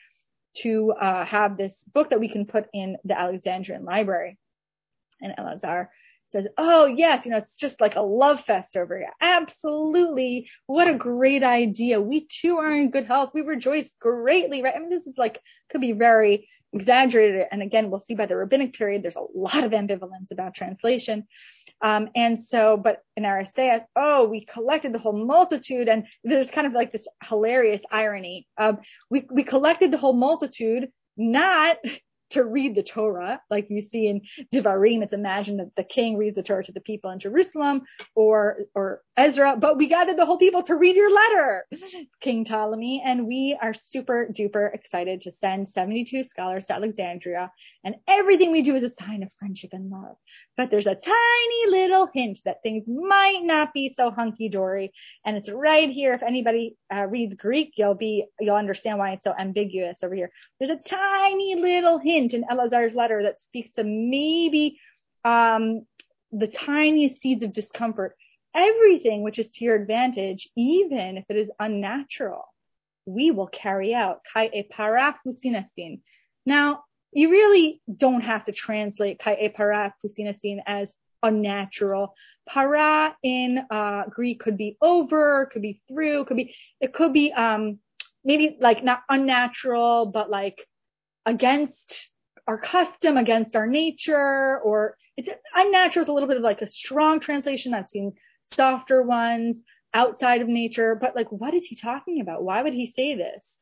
[SPEAKER 2] to have this book that we can put in the Alexandrian library. And Elazar says, oh, yes, it's just like a love fest over here. Absolutely. What a great idea. We too are in good health. We rejoice greatly, right? I mean, this is could be very exaggerated. And again, we'll see by the rabbinic period, there's a lot of ambivalence about translation. But in Aristeas, we collected the whole multitude, and there's kind of like this hilarious irony. We collected the whole multitude, not to read the Torah, like you see in Devarim. It's imagined that the king reads the Torah to the people in Jerusalem, or Ezra, but we gathered the whole people to read your letter, King Ptolemy, and we are super duper excited to send 72 scholars to Alexandria, and everything we do is a sign of friendship and love. But there's a tiny little hint that things might not be so hunky-dory, and it's right here. If anybody reads Greek, you'll understand why it's so ambiguous over here. There's a tiny little hint in Elazar's letter that speaks to maybe the tiniest seeds of discomfort. Everything which is to your advantage, even if it is unnatural, we will carry out. Kai e para fusinestin. Now, you really don't have to translate kai e para fusinestin as unnatural. Para in Greek could be over, could be through, it could be maybe like not unnatural, but like against our custom, against our nature, or it's unnatural is a little bit of like a strong translation. I've seen softer ones, outside of nature, but like, what is he talking about? Why would he say this?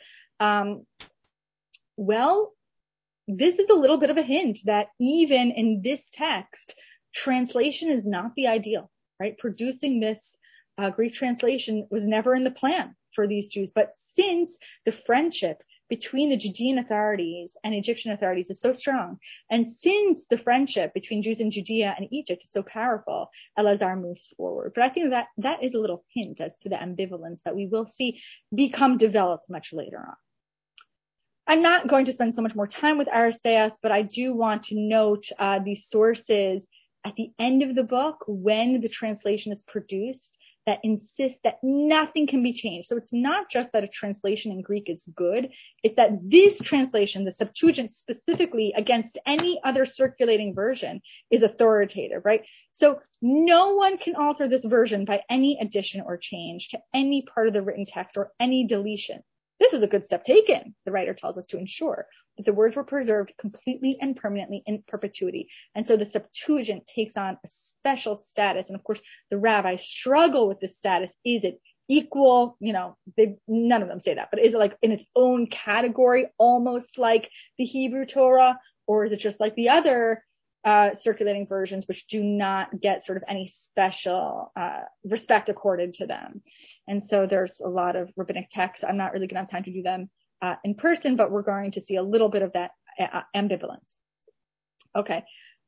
[SPEAKER 2] Well, this is a little bit of a hint that even in this text, translation is not the ideal, right? Producing this Greek translation was never in the plan for these Jews. But since the friendship between the Judean authorities and Egyptian authorities is so strong, and since the friendship between Jews in Judea and Egypt is so powerful, Elazar moves forward. But I think that is a little hint as to the ambivalence that we will see become developed much later on. I'm not going to spend so much more time with Aristeas, but I do want to note these sources at the end of the book when the translation is produced that insist that nothing can be changed. So it's not just that a translation in Greek is good, it's that this translation, the Septuagint specifically against any other circulating version, is authoritative, right? So no one can alter this version by any addition or change to any part of the written text or any deletion. This was a good step taken, the writer tells us, to ensure that the words were preserved completely and permanently in perpetuity. And so the Septuagint takes on a special status. And of course, the rabbis struggle with this status. Is it equal? None of them say that, but is it like in its own category, almost like the Hebrew Torah? Or is it just like the other circulating versions, which do not get sort of any special respect accorded to them? And so there's a lot of rabbinic texts. I'm not really going to have time to do them in person, but we're going to see a little bit of that ambivalence. Okay.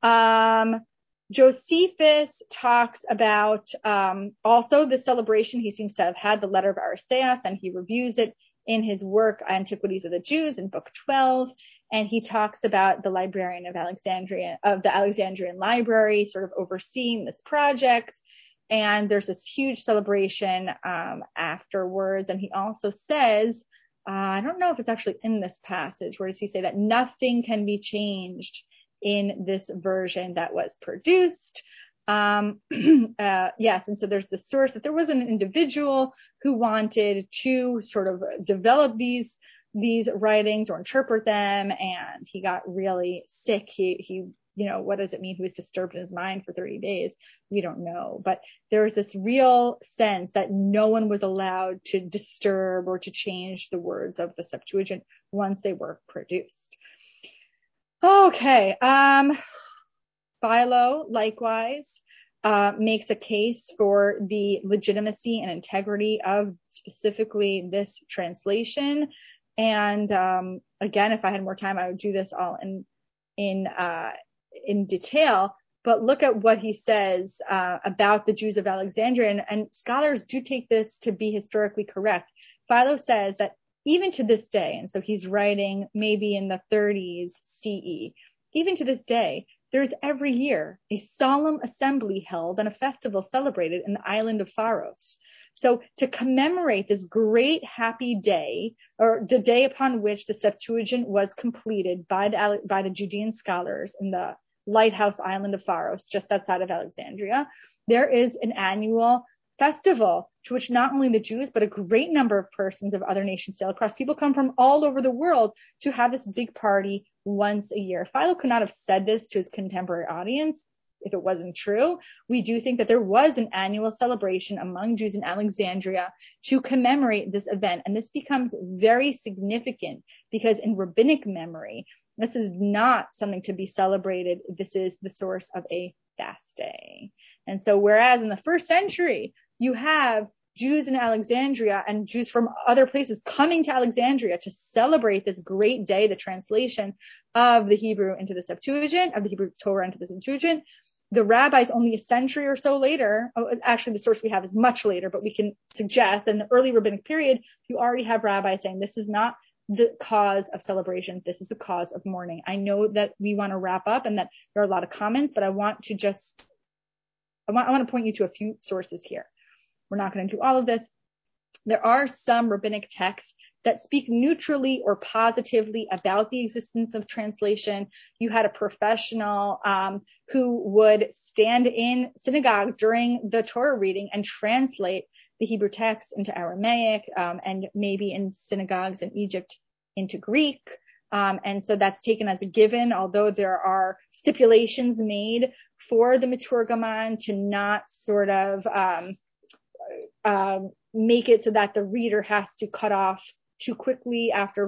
[SPEAKER 2] Josephus talks about also the celebration. He seems to have had the letter of Aristeas, and he reviews it in his work Antiquities of the Jews in book 12. And he talks about the librarian of the Alexandrian library sort of overseeing this project. And there's this huge celebration afterwards. And he also says, I don't know if it's actually in this passage, where does he say that nothing can be changed in this version that was produced? Yes. And so there's the source that there was an individual who wanted to sort of develop these writings or interpret them, and he got really sick. He what does it mean? He was disturbed in his mind for 30 days. We don't know, but there was this real sense that no one was allowed to disturb or to change the words of the Septuagint once they were produced. Okay. Philo likewise makes a case for the legitimacy and integrity of specifically this translation. And again, if I had more time, I would do this all in detail. But look at what he says about the Jews of Alexandria, and scholars do take this to be historically correct. Philo says that even to this day, and so he's writing maybe in the 30s CE, even to this day, there's every year a solemn assembly held and a festival celebrated in the island of Pharos. So to commemorate this great happy day, or the day upon which the Septuagint was completed by the Judean scholars in the lighthouse island of Pharos, just outside of Alexandria, there is an annual festival to which not only the Jews, but a great number of persons of other nations sail across. People come from all over the world to have this big party once a year. Philo could not have said this to his contemporary audience if it wasn't true. We do think that there was an annual celebration among Jews in Alexandria to commemorate this event. And this becomes very significant because in rabbinic memory, this is not something to be celebrated. This is the source of a fast day. And so whereas in the first century, you have Jews in Alexandria and Jews from other places coming to Alexandria to celebrate this great day, the translation of the Hebrew into the Septuagint, of the Hebrew Torah into the Septuagint. The rabbis only a century or so later, actually the source we have is much later, but we can suggest in the early rabbinic period, you already have rabbis saying this is not the cause of celebration. This is the cause of mourning. I know that we want to wrap up and that there are a lot of comments, but I want to point you to a few sources here. We're not going to do all of this. There are some rabbinic texts that speak neutrally or positively about the existence of translation. You had a professional who would stand in synagogue during the Torah reading and translate the Hebrew text into Aramaic, and maybe in synagogues in Egypt into Greek. And so that's taken as a given, although there are stipulations made for the Meturgaman to not sort of make it so that the reader has to cut off too quickly after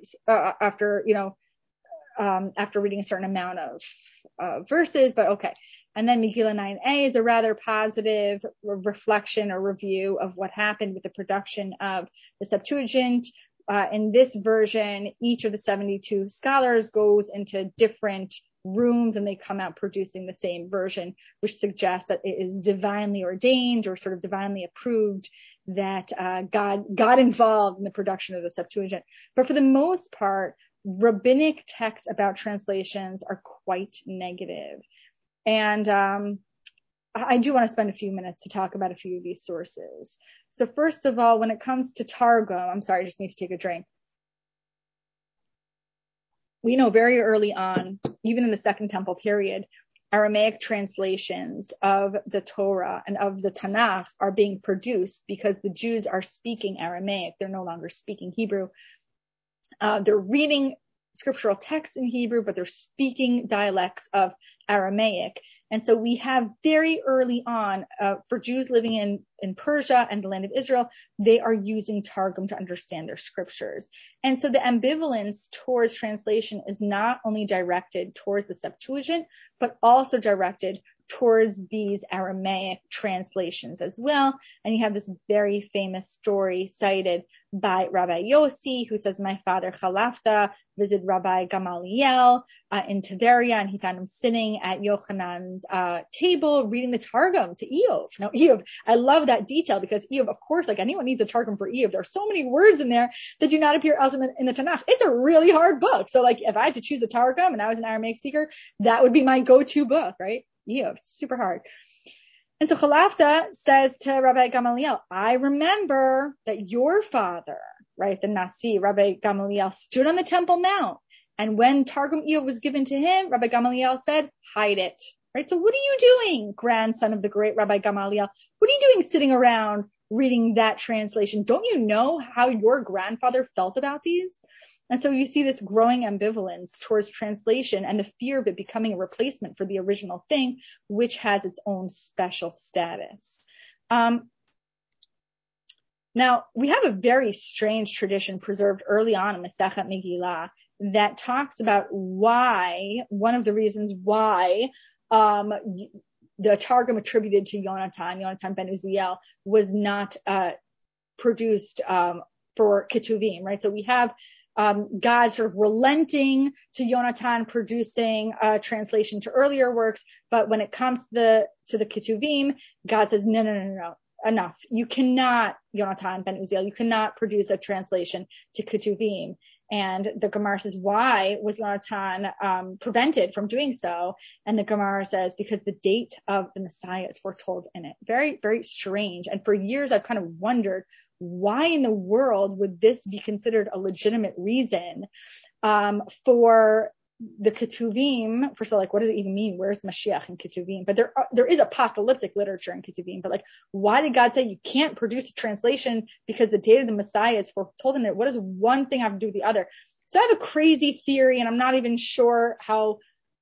[SPEAKER 2] reading a certain amount of verses, but okay. And then Megillah 9a is a rather positive reflection or review of what happened with the production of the Septuagint. In this version, each of the 72 scholars goes into different rooms and they come out producing the same version, which suggests that it is divinely ordained or sort of divinely approved, that God got involved in the production of the Septuagint. But for the most part, rabbinic texts about translations are quite negative. And I do want to spend a few minutes to talk about a few of these sources. So first of all, when it comes to Targum, I'm sorry, I just need to take a drink. We know very early on, even in the Second Temple period, Aramaic translations of the Torah and of the Tanakh are being produced because the Jews are speaking Aramaic. They're no longer speaking Hebrew. They're reading scriptural texts in Hebrew, but they're speaking dialects of Aramaic. And so we have very early on, for Jews living in Persia and the land of Israel, they are using Targum to understand their scriptures. And so the ambivalence towards translation is not only directed towards the Septuagint, but also directed towards these Aramaic translations as well. And you have this very famous story cited by Rabbi Yossi, who says, my father Chalafta visited Rabbi Gamaliel in Tiberia, and he found him sitting at Yochanan's table reading the Targum to Eov. Now, Eov, I love that detail because Eov, of course, like anyone needs a Targum for Eov. There are so many words in there that do not appear elsewhere in the Tanakh. It's a really hard book. So like if I had to choose a Targum and I was an Aramaic speaker, that would be my go-to book, right? Eov, it's super hard. And so Chalafta says to Rabbi Gamaliel, I remember that your father, right, the Nasi, Rabbi Gamaliel, stood on the Temple Mount. And when Targum Eov was given to him, Rabbi Gamaliel said, hide it. Right? So what are you doing, grandson of the great Rabbi Gamaliel? What are you doing sitting around reading that translation? Don't you know how your grandfather felt about these? And so you see this growing ambivalence towards translation and the fear of it becoming a replacement for the original thing, which has its own special status. Now, we have a very strange tradition preserved early on in Masechet Megillah that talks about why, one of the reasons why the Targum attributed to Yonatan ben Uziel, was not produced for Ketuvim, right? So we have God sort of relenting to Yonatan producing a translation to earlier works, but when it comes to the Ketuvim, God says, no, enough. You cannot, Yonatan ben Uziel, you cannot produce a translation to Ketuvim. And the Gemara says, why was Yonatan prevented from doing so? And the Gemara says, because the date of the Messiah is foretold in it. Very, very strange. And for years, I've kind of wondered, why in the world would this be considered a legitimate reason for the Ketuvim? First of all, like, what does it even mean? Where's Mashiach in Ketuvim? But there is apocalyptic literature in Ketuvim. But like, why did God say you can't produce a translation because the date of the Messiah is foretold in it? What does one thing have to do with the other? So I have a crazy theory, and I'm not even sure how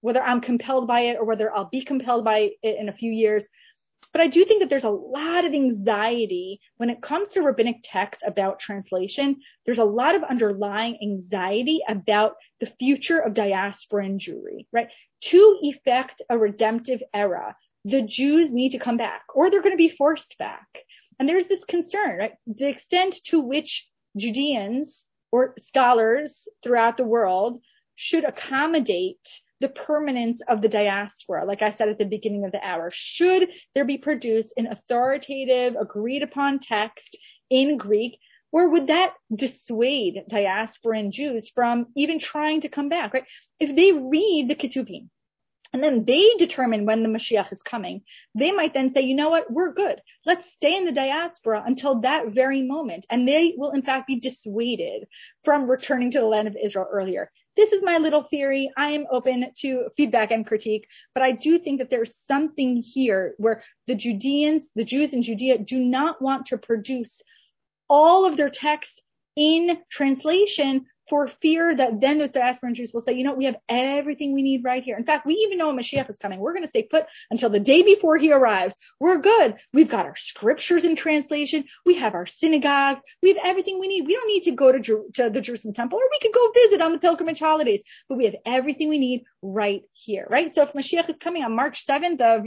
[SPEAKER 2] whether I'm compelled by it or whether I'll be compelled by it in a few years. But I do think that there's a lot of anxiety when it comes to rabbinic texts about translation. There's a lot of underlying anxiety about the future of diaspora and Jewry, right? To effect a redemptive era, the Jews need to come back or they're going to be forced back. And there's this concern, right? The extent to which Judeans or scholars throughout the world should accommodate the permanence of the diaspora. Like I said at the beginning of the hour, should there be produced an authoritative, agreed upon text in Greek, or would that dissuade diasporan Jews from even trying to come back, right? If they read the Ketuvim, and then they determine when the Mashiach is coming, they might then say, you know what, we're good. Let's stay in the diaspora until that very moment. And they will in fact be dissuaded from returning to the land of Israel earlier. This is my little theory. I am open to feedback and critique, but I do think that there's something here where the Jews in Judea do not want to produce all of their texts in translation for fear that then those diasporan Jews will say, you know, we have everything we need right here. In fact, we even know a Mashiach is coming. We're going to stay put until the day before he arrives. We're good. We've got our scriptures in translation. We have our synagogues. We have everything we need. We don't need to go to the Jerusalem temple, or we could go visit on the pilgrimage holidays, but we have everything we need right here, right? So if Mashiach is coming on March 7th of,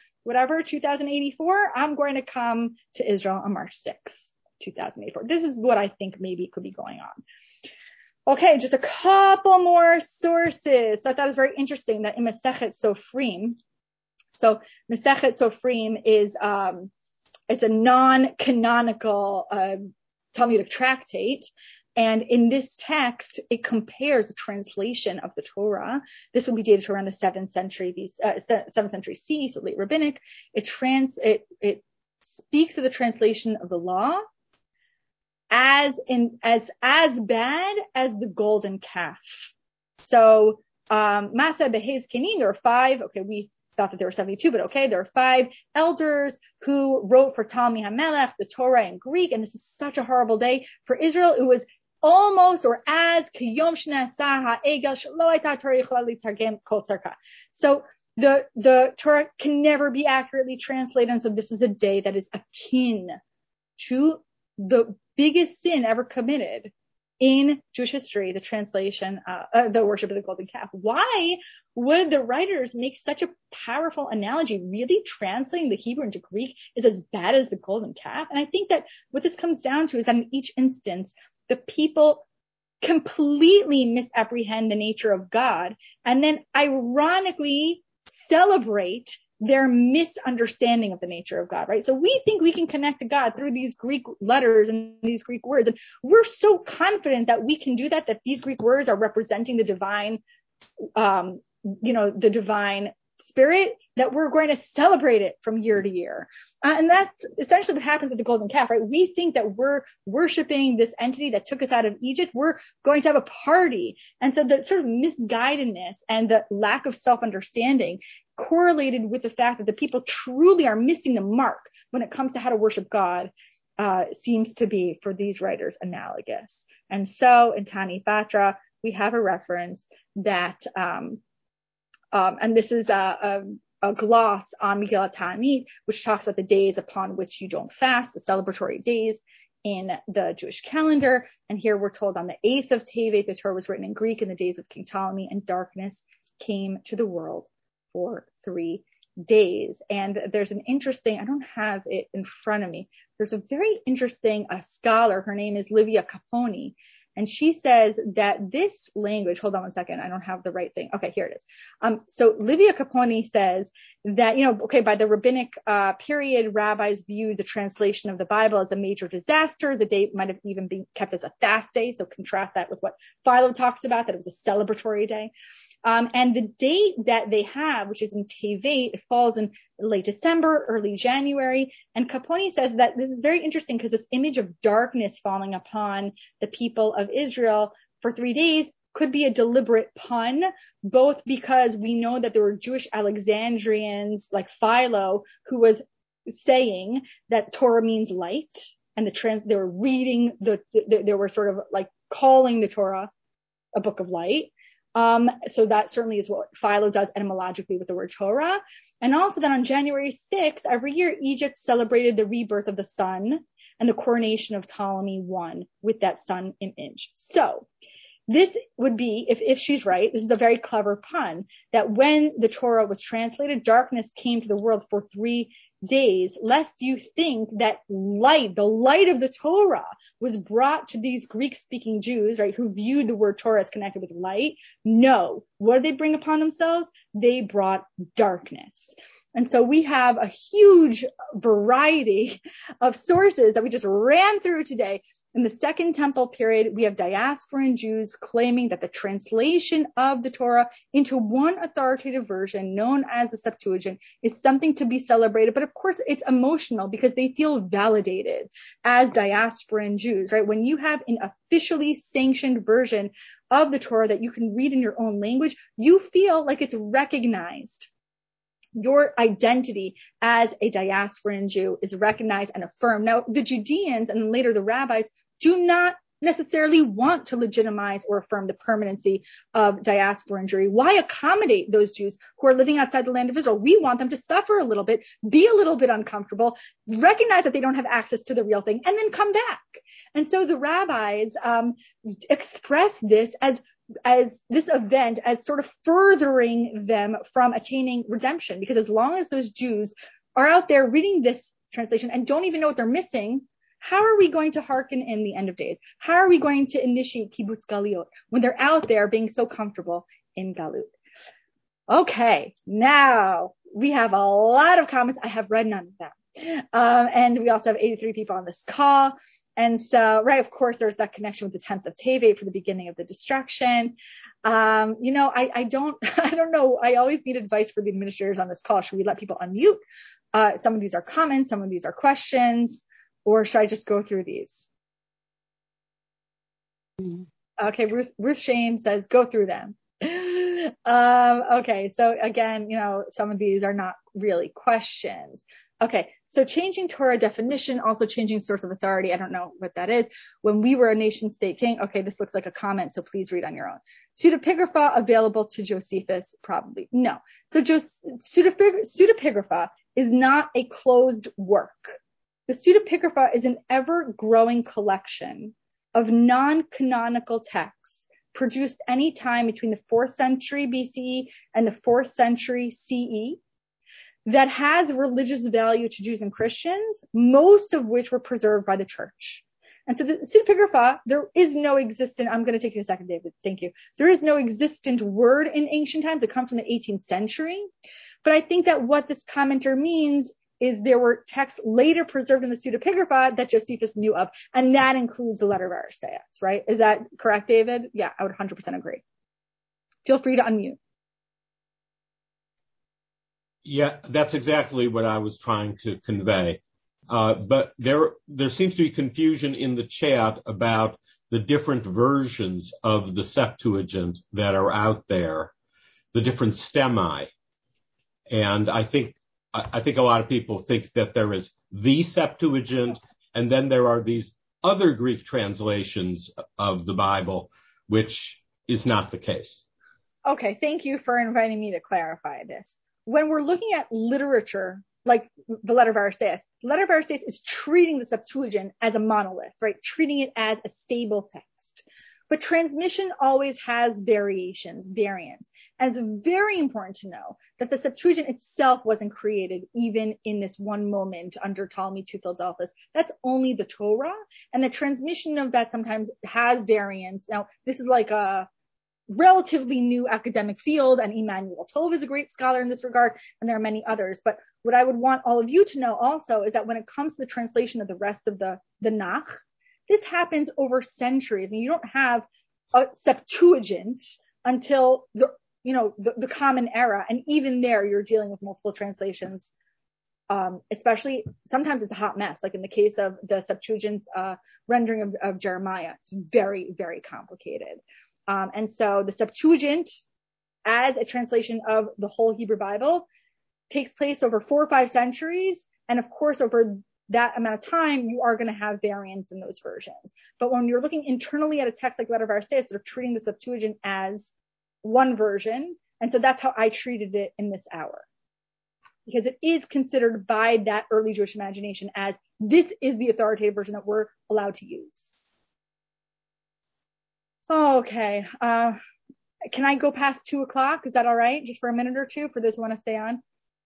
[SPEAKER 2] 2084, I'm going to come to Israel on March 6th, 2084. This is what I think maybe could be going on. Okay, just a couple more sources. So I thought it was very interesting that in Masechet Sofrim, so Masechet Sofrim is, it's a non-canonical Talmudic tractate. And in this text, it compares a translation of the Torah. This would be dated to around the 7th century CE, so late rabbinic. It speaks of the translation of the law as bad as the golden calf. So, Masa Behez Kenin, there are 5. Okay, we thought that there were 72, but okay, there are 5 elders who wrote for Talmi HaMelech, the Torah in Greek, and this is such a horrible day for Israel. It was almost or as Kiyom Shnasah Ha'egel Shelo Hayta Torah Yichola Litargem Kol Tzarka. So the Torah can never be accurately translated, and so this is a day that is akin to the biggest sin ever committed in Jewish history, the translation, the worship of the golden calf. Why would the writers make such a powerful analogy? Really translating the Hebrew into Greek is as bad as the golden calf. And I think that what this comes down to is that in each instance, the people completely misapprehend the nature of God and then ironically celebrate their misunderstanding of the nature of God, right? So we think we can connect to God through these Greek letters and these Greek words. And we're so confident that we can do that these Greek words are representing the divine, the divine spirit, that we're going to celebrate it from year to year. And that's essentially what happens with the golden calf, right? We think that we're worshiping this entity that took us out of Egypt. We're going to have a party. And so the sort of misguidedness and the lack of self-understanding correlated with the fact that the people truly are missing the mark when it comes to how to worship God, seems to be for these writers analogous. And so in Tani Batra, we have a reference that, and this is a gloss on Megillat Ta'anit, which talks about the days upon which you don't fast, the celebratory days in the Jewish calendar. And here we're told on the 8th of Tevet, the Torah was written in Greek in the days of King Ptolemy, and darkness came to the world for 3 days. And there's an interesting, I don't have it in front of me. There's a very interesting scholar. Her name is Livia Caponi. And she says that this language, hold on one second, I don't have the right thing. Okay, here it is. So Livia Caponi says that, by the rabbinic period, rabbis viewed the translation of the Bible as a major disaster. The day might have even been kept as a fast day. So contrast that with what Philo talks about, that it was a celebratory day. And the date that they have, which is in Tevet, it falls in late December, early January. And Caponi says that this is very interesting because this image of darkness falling upon the people of Israel for 3 days could be a deliberate pun, both because we know that there were Jewish Alexandrians like Philo who was saying that Torah means light, and they were reading they were sort of like calling the Torah a book of light. So that certainly is what Philo does etymologically with the word Torah. And also that on January 6th, every year, Egypt celebrated the rebirth of the sun and the coronation of Ptolemy I with that sun image. So this would be, if she's right, this is a very clever pun, that when the Torah was translated, darkness came to the world for 3 days, lest you think that light, the light of the Torah, was brought to these Greek-speaking Jews, right, who viewed the word Torah as connected with light. No. What did they bring upon themselves? They brought darkness. And so we have a huge variety of sources that we just ran through today. In the Second Temple period, we have diasporan Jews claiming that the translation of the Torah into one authoritative version known as the Septuagint is something to be celebrated. But of course, it's emotional because they feel validated as diasporan Jews, right? When you have an officially sanctioned version of the Torah that you can read in your own language, you feel like it's recognized. Your identity as a diasporan Jew is recognized and affirmed. Now, the Judeans and later the rabbis do not necessarily want to legitimize or affirm the permanency of diasporan Jewry. Why accommodate those Jews who are living outside the land of Israel? We want them to suffer a little bit, be a little bit uncomfortable, recognize that they don't have access to the real thing, and then come back. And so the rabbis express this as this event as sort of furthering them from attaining redemption. Because as long as those Jews are out there reading this translation and don't even know what they're missing, how are we going to hearken in the end of days? How are we going to initiate kibbutz galiot when they're out there being so comfortable in galut? Okay, now we have a lot of comments. I have read none of them. And we also have 83 people on this call. And so, right, of course, there's that connection with the 10th of Tevet for the beginning of the destruction. I don't know. I always need advice for the administrators on this call. Should we let people unmute? Some of these are comments, some of these are questions, or should I just go through these? Okay, Ruth Shane says, go through them. Okay, so again, some of these are not really questions. Okay, so changing Torah definition, also changing source of authority. I don't know what that is. When we were a nation state king, okay, this looks like a comment, so please read on your own. Pseudepigrapha available to Josephus? Probably no. So pseudepigrapha is not a closed work. The pseudepigrapha is an ever-growing collection of non-canonical texts produced any time between the 4th century BCE and the 4th century CE that has religious value to Jews and Christians, most of which were preserved by the church. And so the pseudepigrapha, there is no existent, I'm going to take you a second, David, thank you. There is no existent word in ancient times. It comes from the 18th century. But I think that what this commenter means is there were texts later preserved in the pseudepigrapha that Josephus knew of, and that includes the letter of Aristeas, right? Is that correct, David? Yeah, I would 100% agree. Feel free to unmute.
[SPEAKER 3] Yeah, that's exactly what I was trying to convey. But there seems to be confusion in the chat about the different versions of the Septuagint that are out there, the different stemi. And I think a lot of people think that there is the Septuagint, and then there are these other Greek translations of the Bible, which is not the case.
[SPEAKER 2] Okay, thank you for inviting me to clarify this. When we're looking at literature, like the letter of Aristeas, the letter of Aristeas is treating the Septuagint as a monolith, right? Treating it as a stable text. But transmission always has variants. And it's very important to know that the Septuagint itself wasn't created even in this one moment under Ptolemy II Philadelphus. That's only the Torah. And the transmission of that sometimes has variants. Now, this is like a relatively new academic field, and Emmanuel Tov is a great scholar in this regard, and there are many others. But what I would want all of you to know also is that when it comes to the translation of the rest of the Nach, this happens over centuries. I mean, you don't have a Septuagint until the Common Era, and even there you're dealing with multiple translations. Especially sometimes it's a hot mess, like in the case of the Septuagint rendering of Jeremiah. It's very, very complicated. And so the Septuagint, as a translation of the whole Hebrew Bible, takes place over 4 or 5 centuries. And of course, over that amount of time, you are going to have variants in those versions. But when you're looking internally at a text like the letter of Aristeas, they're treating the Septuagint as one version. And so that's how I treated it in this hour. Because it is considered by that early Jewish imagination as this is the authoritative version that we're allowed to use. Okay. Can I go past 2:00? Is that all right? Just for a minute or two for those who want to stay on?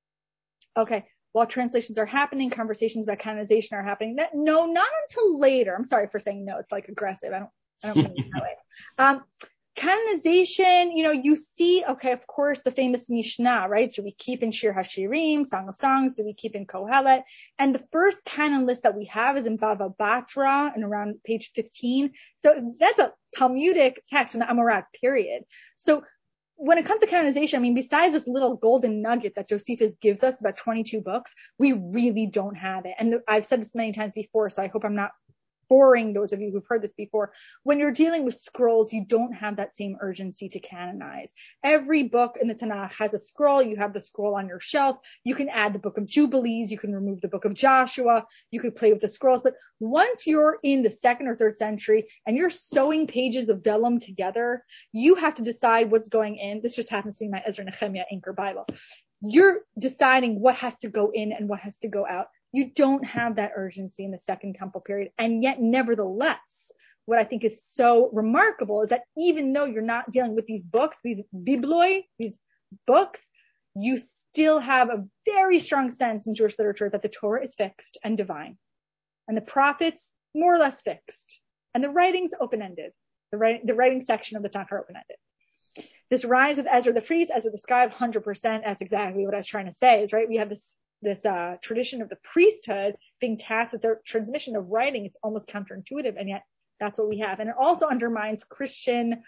[SPEAKER 2] Okay. While translations are happening, conversations about canonization are happening. No, not until later. I'm sorry for saying no. It's like aggressive. I don't mean it that way. Canonization, you see, okay, of course, the famous Mishnah, right? Do we keep in Shir HaShirim, Song of Songs? Do we keep in Kohelet? And the first canon list that we have is in Bava Batra and around page 15. So that's a Talmudic text from the Amorat period. So when it comes to canonization, I mean, besides this little golden nugget that Josephus gives us about 22 books, we really don't have it. And I've said this many times before, so I hope I'm not boring those of you who've heard this before. When you're dealing with scrolls, you don't have that same urgency to canonize. Every book in the Tanakh has a scroll. You have the scroll on your shelf. You can add the book of Jubilees. You can remove the book of Joshua. You could play with the scrolls. But once you're in the 2nd or 3rd century and you're sewing pages of vellum together, you have to decide what's going in. This just happens to be my Ezra Nehemiah Anchor Bible. You're deciding what has to go in and what has to go out. You don't have that urgency in the Second Temple period. And yet, nevertheless, what I think is so remarkable is that even though you're not dealing with these books, these bibloi, these books, you still have a very strong sense in Jewish literature that the Torah is fixed and divine. And the prophets, more or less fixed. And the writings open-ended. The writing section of the Tanakh are open-ended. This rise of Ezra the priest, Ezra the scribe, 100%, that's exactly what I was trying to say, is right. We have this tradition of the priesthood being tasked with the transmission of writing. It's almost counterintuitive, and yet that's what we have. And it also undermines Christian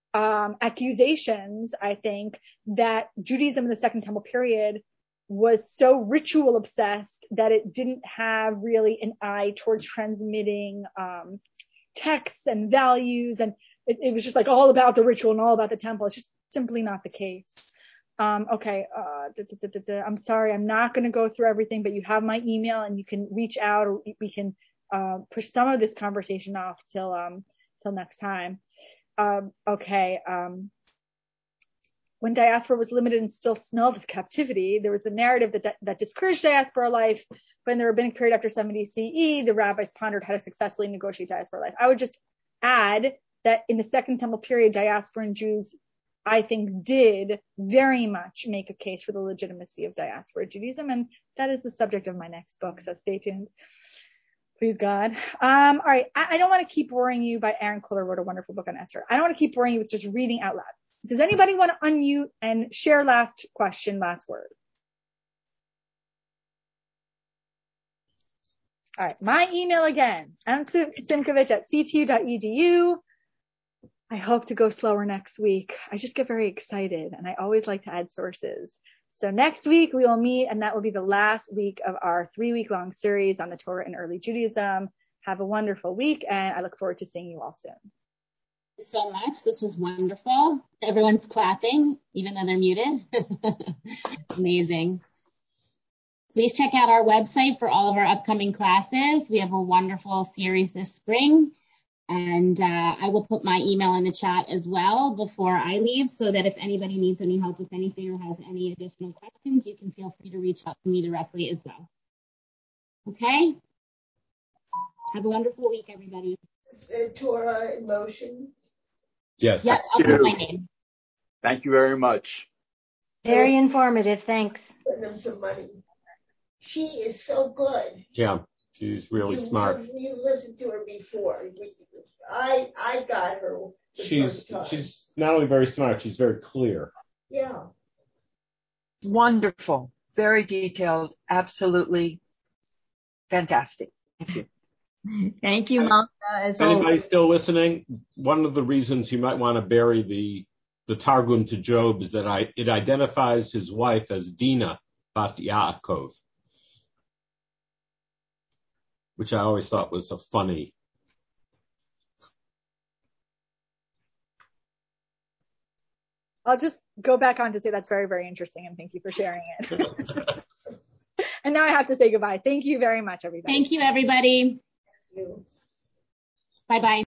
[SPEAKER 2] accusations, I think, that Judaism in the Second Temple period was so ritual obsessed that it didn't have really an eye towards transmitting texts and values, and it was just like all about the ritual and all about the temple. It's just simply not the case. Okay. I'm sorry. I'm not going to go through everything, but you have my email and you can reach out, or we can push some of this conversation off till next time. Okay. When diaspora was limited and still smelled of captivity, there was the narrative that discouraged diaspora life. But in the rabbinic period after 70 CE, the rabbis pondered how to successfully negotiate diaspora life. I would just add that in the Second Temple period, diasporan Jews, I think, did very much make a case for the legitimacy of diaspora Judaism. And that is the subject of my next book. So stay tuned. Please God. All right. I don't want to keep boring you, but Aaron Kohler wrote a wonderful book on Esther. I don't want to keep boring you with just reading out loud. Does anybody want to unmute and share last question, last word? All right. My email again, simkovich@ctu.edu. I hope to go slower next week. I just get very excited and I always like to add sources. So next week we will meet, and that will be the last week of our 3-week-long series on the Torah in early Judaism. Have a wonderful week, and I look forward to seeing you all soon.
[SPEAKER 1] Thank you so much. This was wonderful. Everyone's clapping, even though they're muted. Amazing. Please check out our website for all of our upcoming classes. We have a wonderful series this spring. And I will put my email in the chat as well before I leave, so that if anybody needs any help with anything or has any additional questions, you can feel free to reach out to me directly as well. Okay? Have a wonderful week, everybody.
[SPEAKER 4] Torah in motion.
[SPEAKER 3] Yes.
[SPEAKER 1] Yes, I'll put my name.
[SPEAKER 5] Thank you very much.
[SPEAKER 6] Very informative. Thanks.
[SPEAKER 4] Send them some money. She is so good.
[SPEAKER 3] Yeah, she's really smart.
[SPEAKER 4] We've listened to her before. I got her.
[SPEAKER 3] She's not only very smart, she's very clear.
[SPEAKER 4] Yeah.
[SPEAKER 7] Wonderful. Very detailed. Absolutely fantastic. Thank you.
[SPEAKER 6] Thank you, Malka. As
[SPEAKER 3] Anybody
[SPEAKER 6] always.
[SPEAKER 3] still listening? One of the reasons you might want to bury the Targum to Job is that it identifies his wife as Dinah bat Yaakov, which I always thought was a funny.
[SPEAKER 2] I'll just go back on to say that's very, very interesting, and thank you for sharing it. And now I have to say goodbye. Thank you very much, everybody.
[SPEAKER 1] Thank you, everybody.
[SPEAKER 4] Thank you.
[SPEAKER 1] Bye-bye.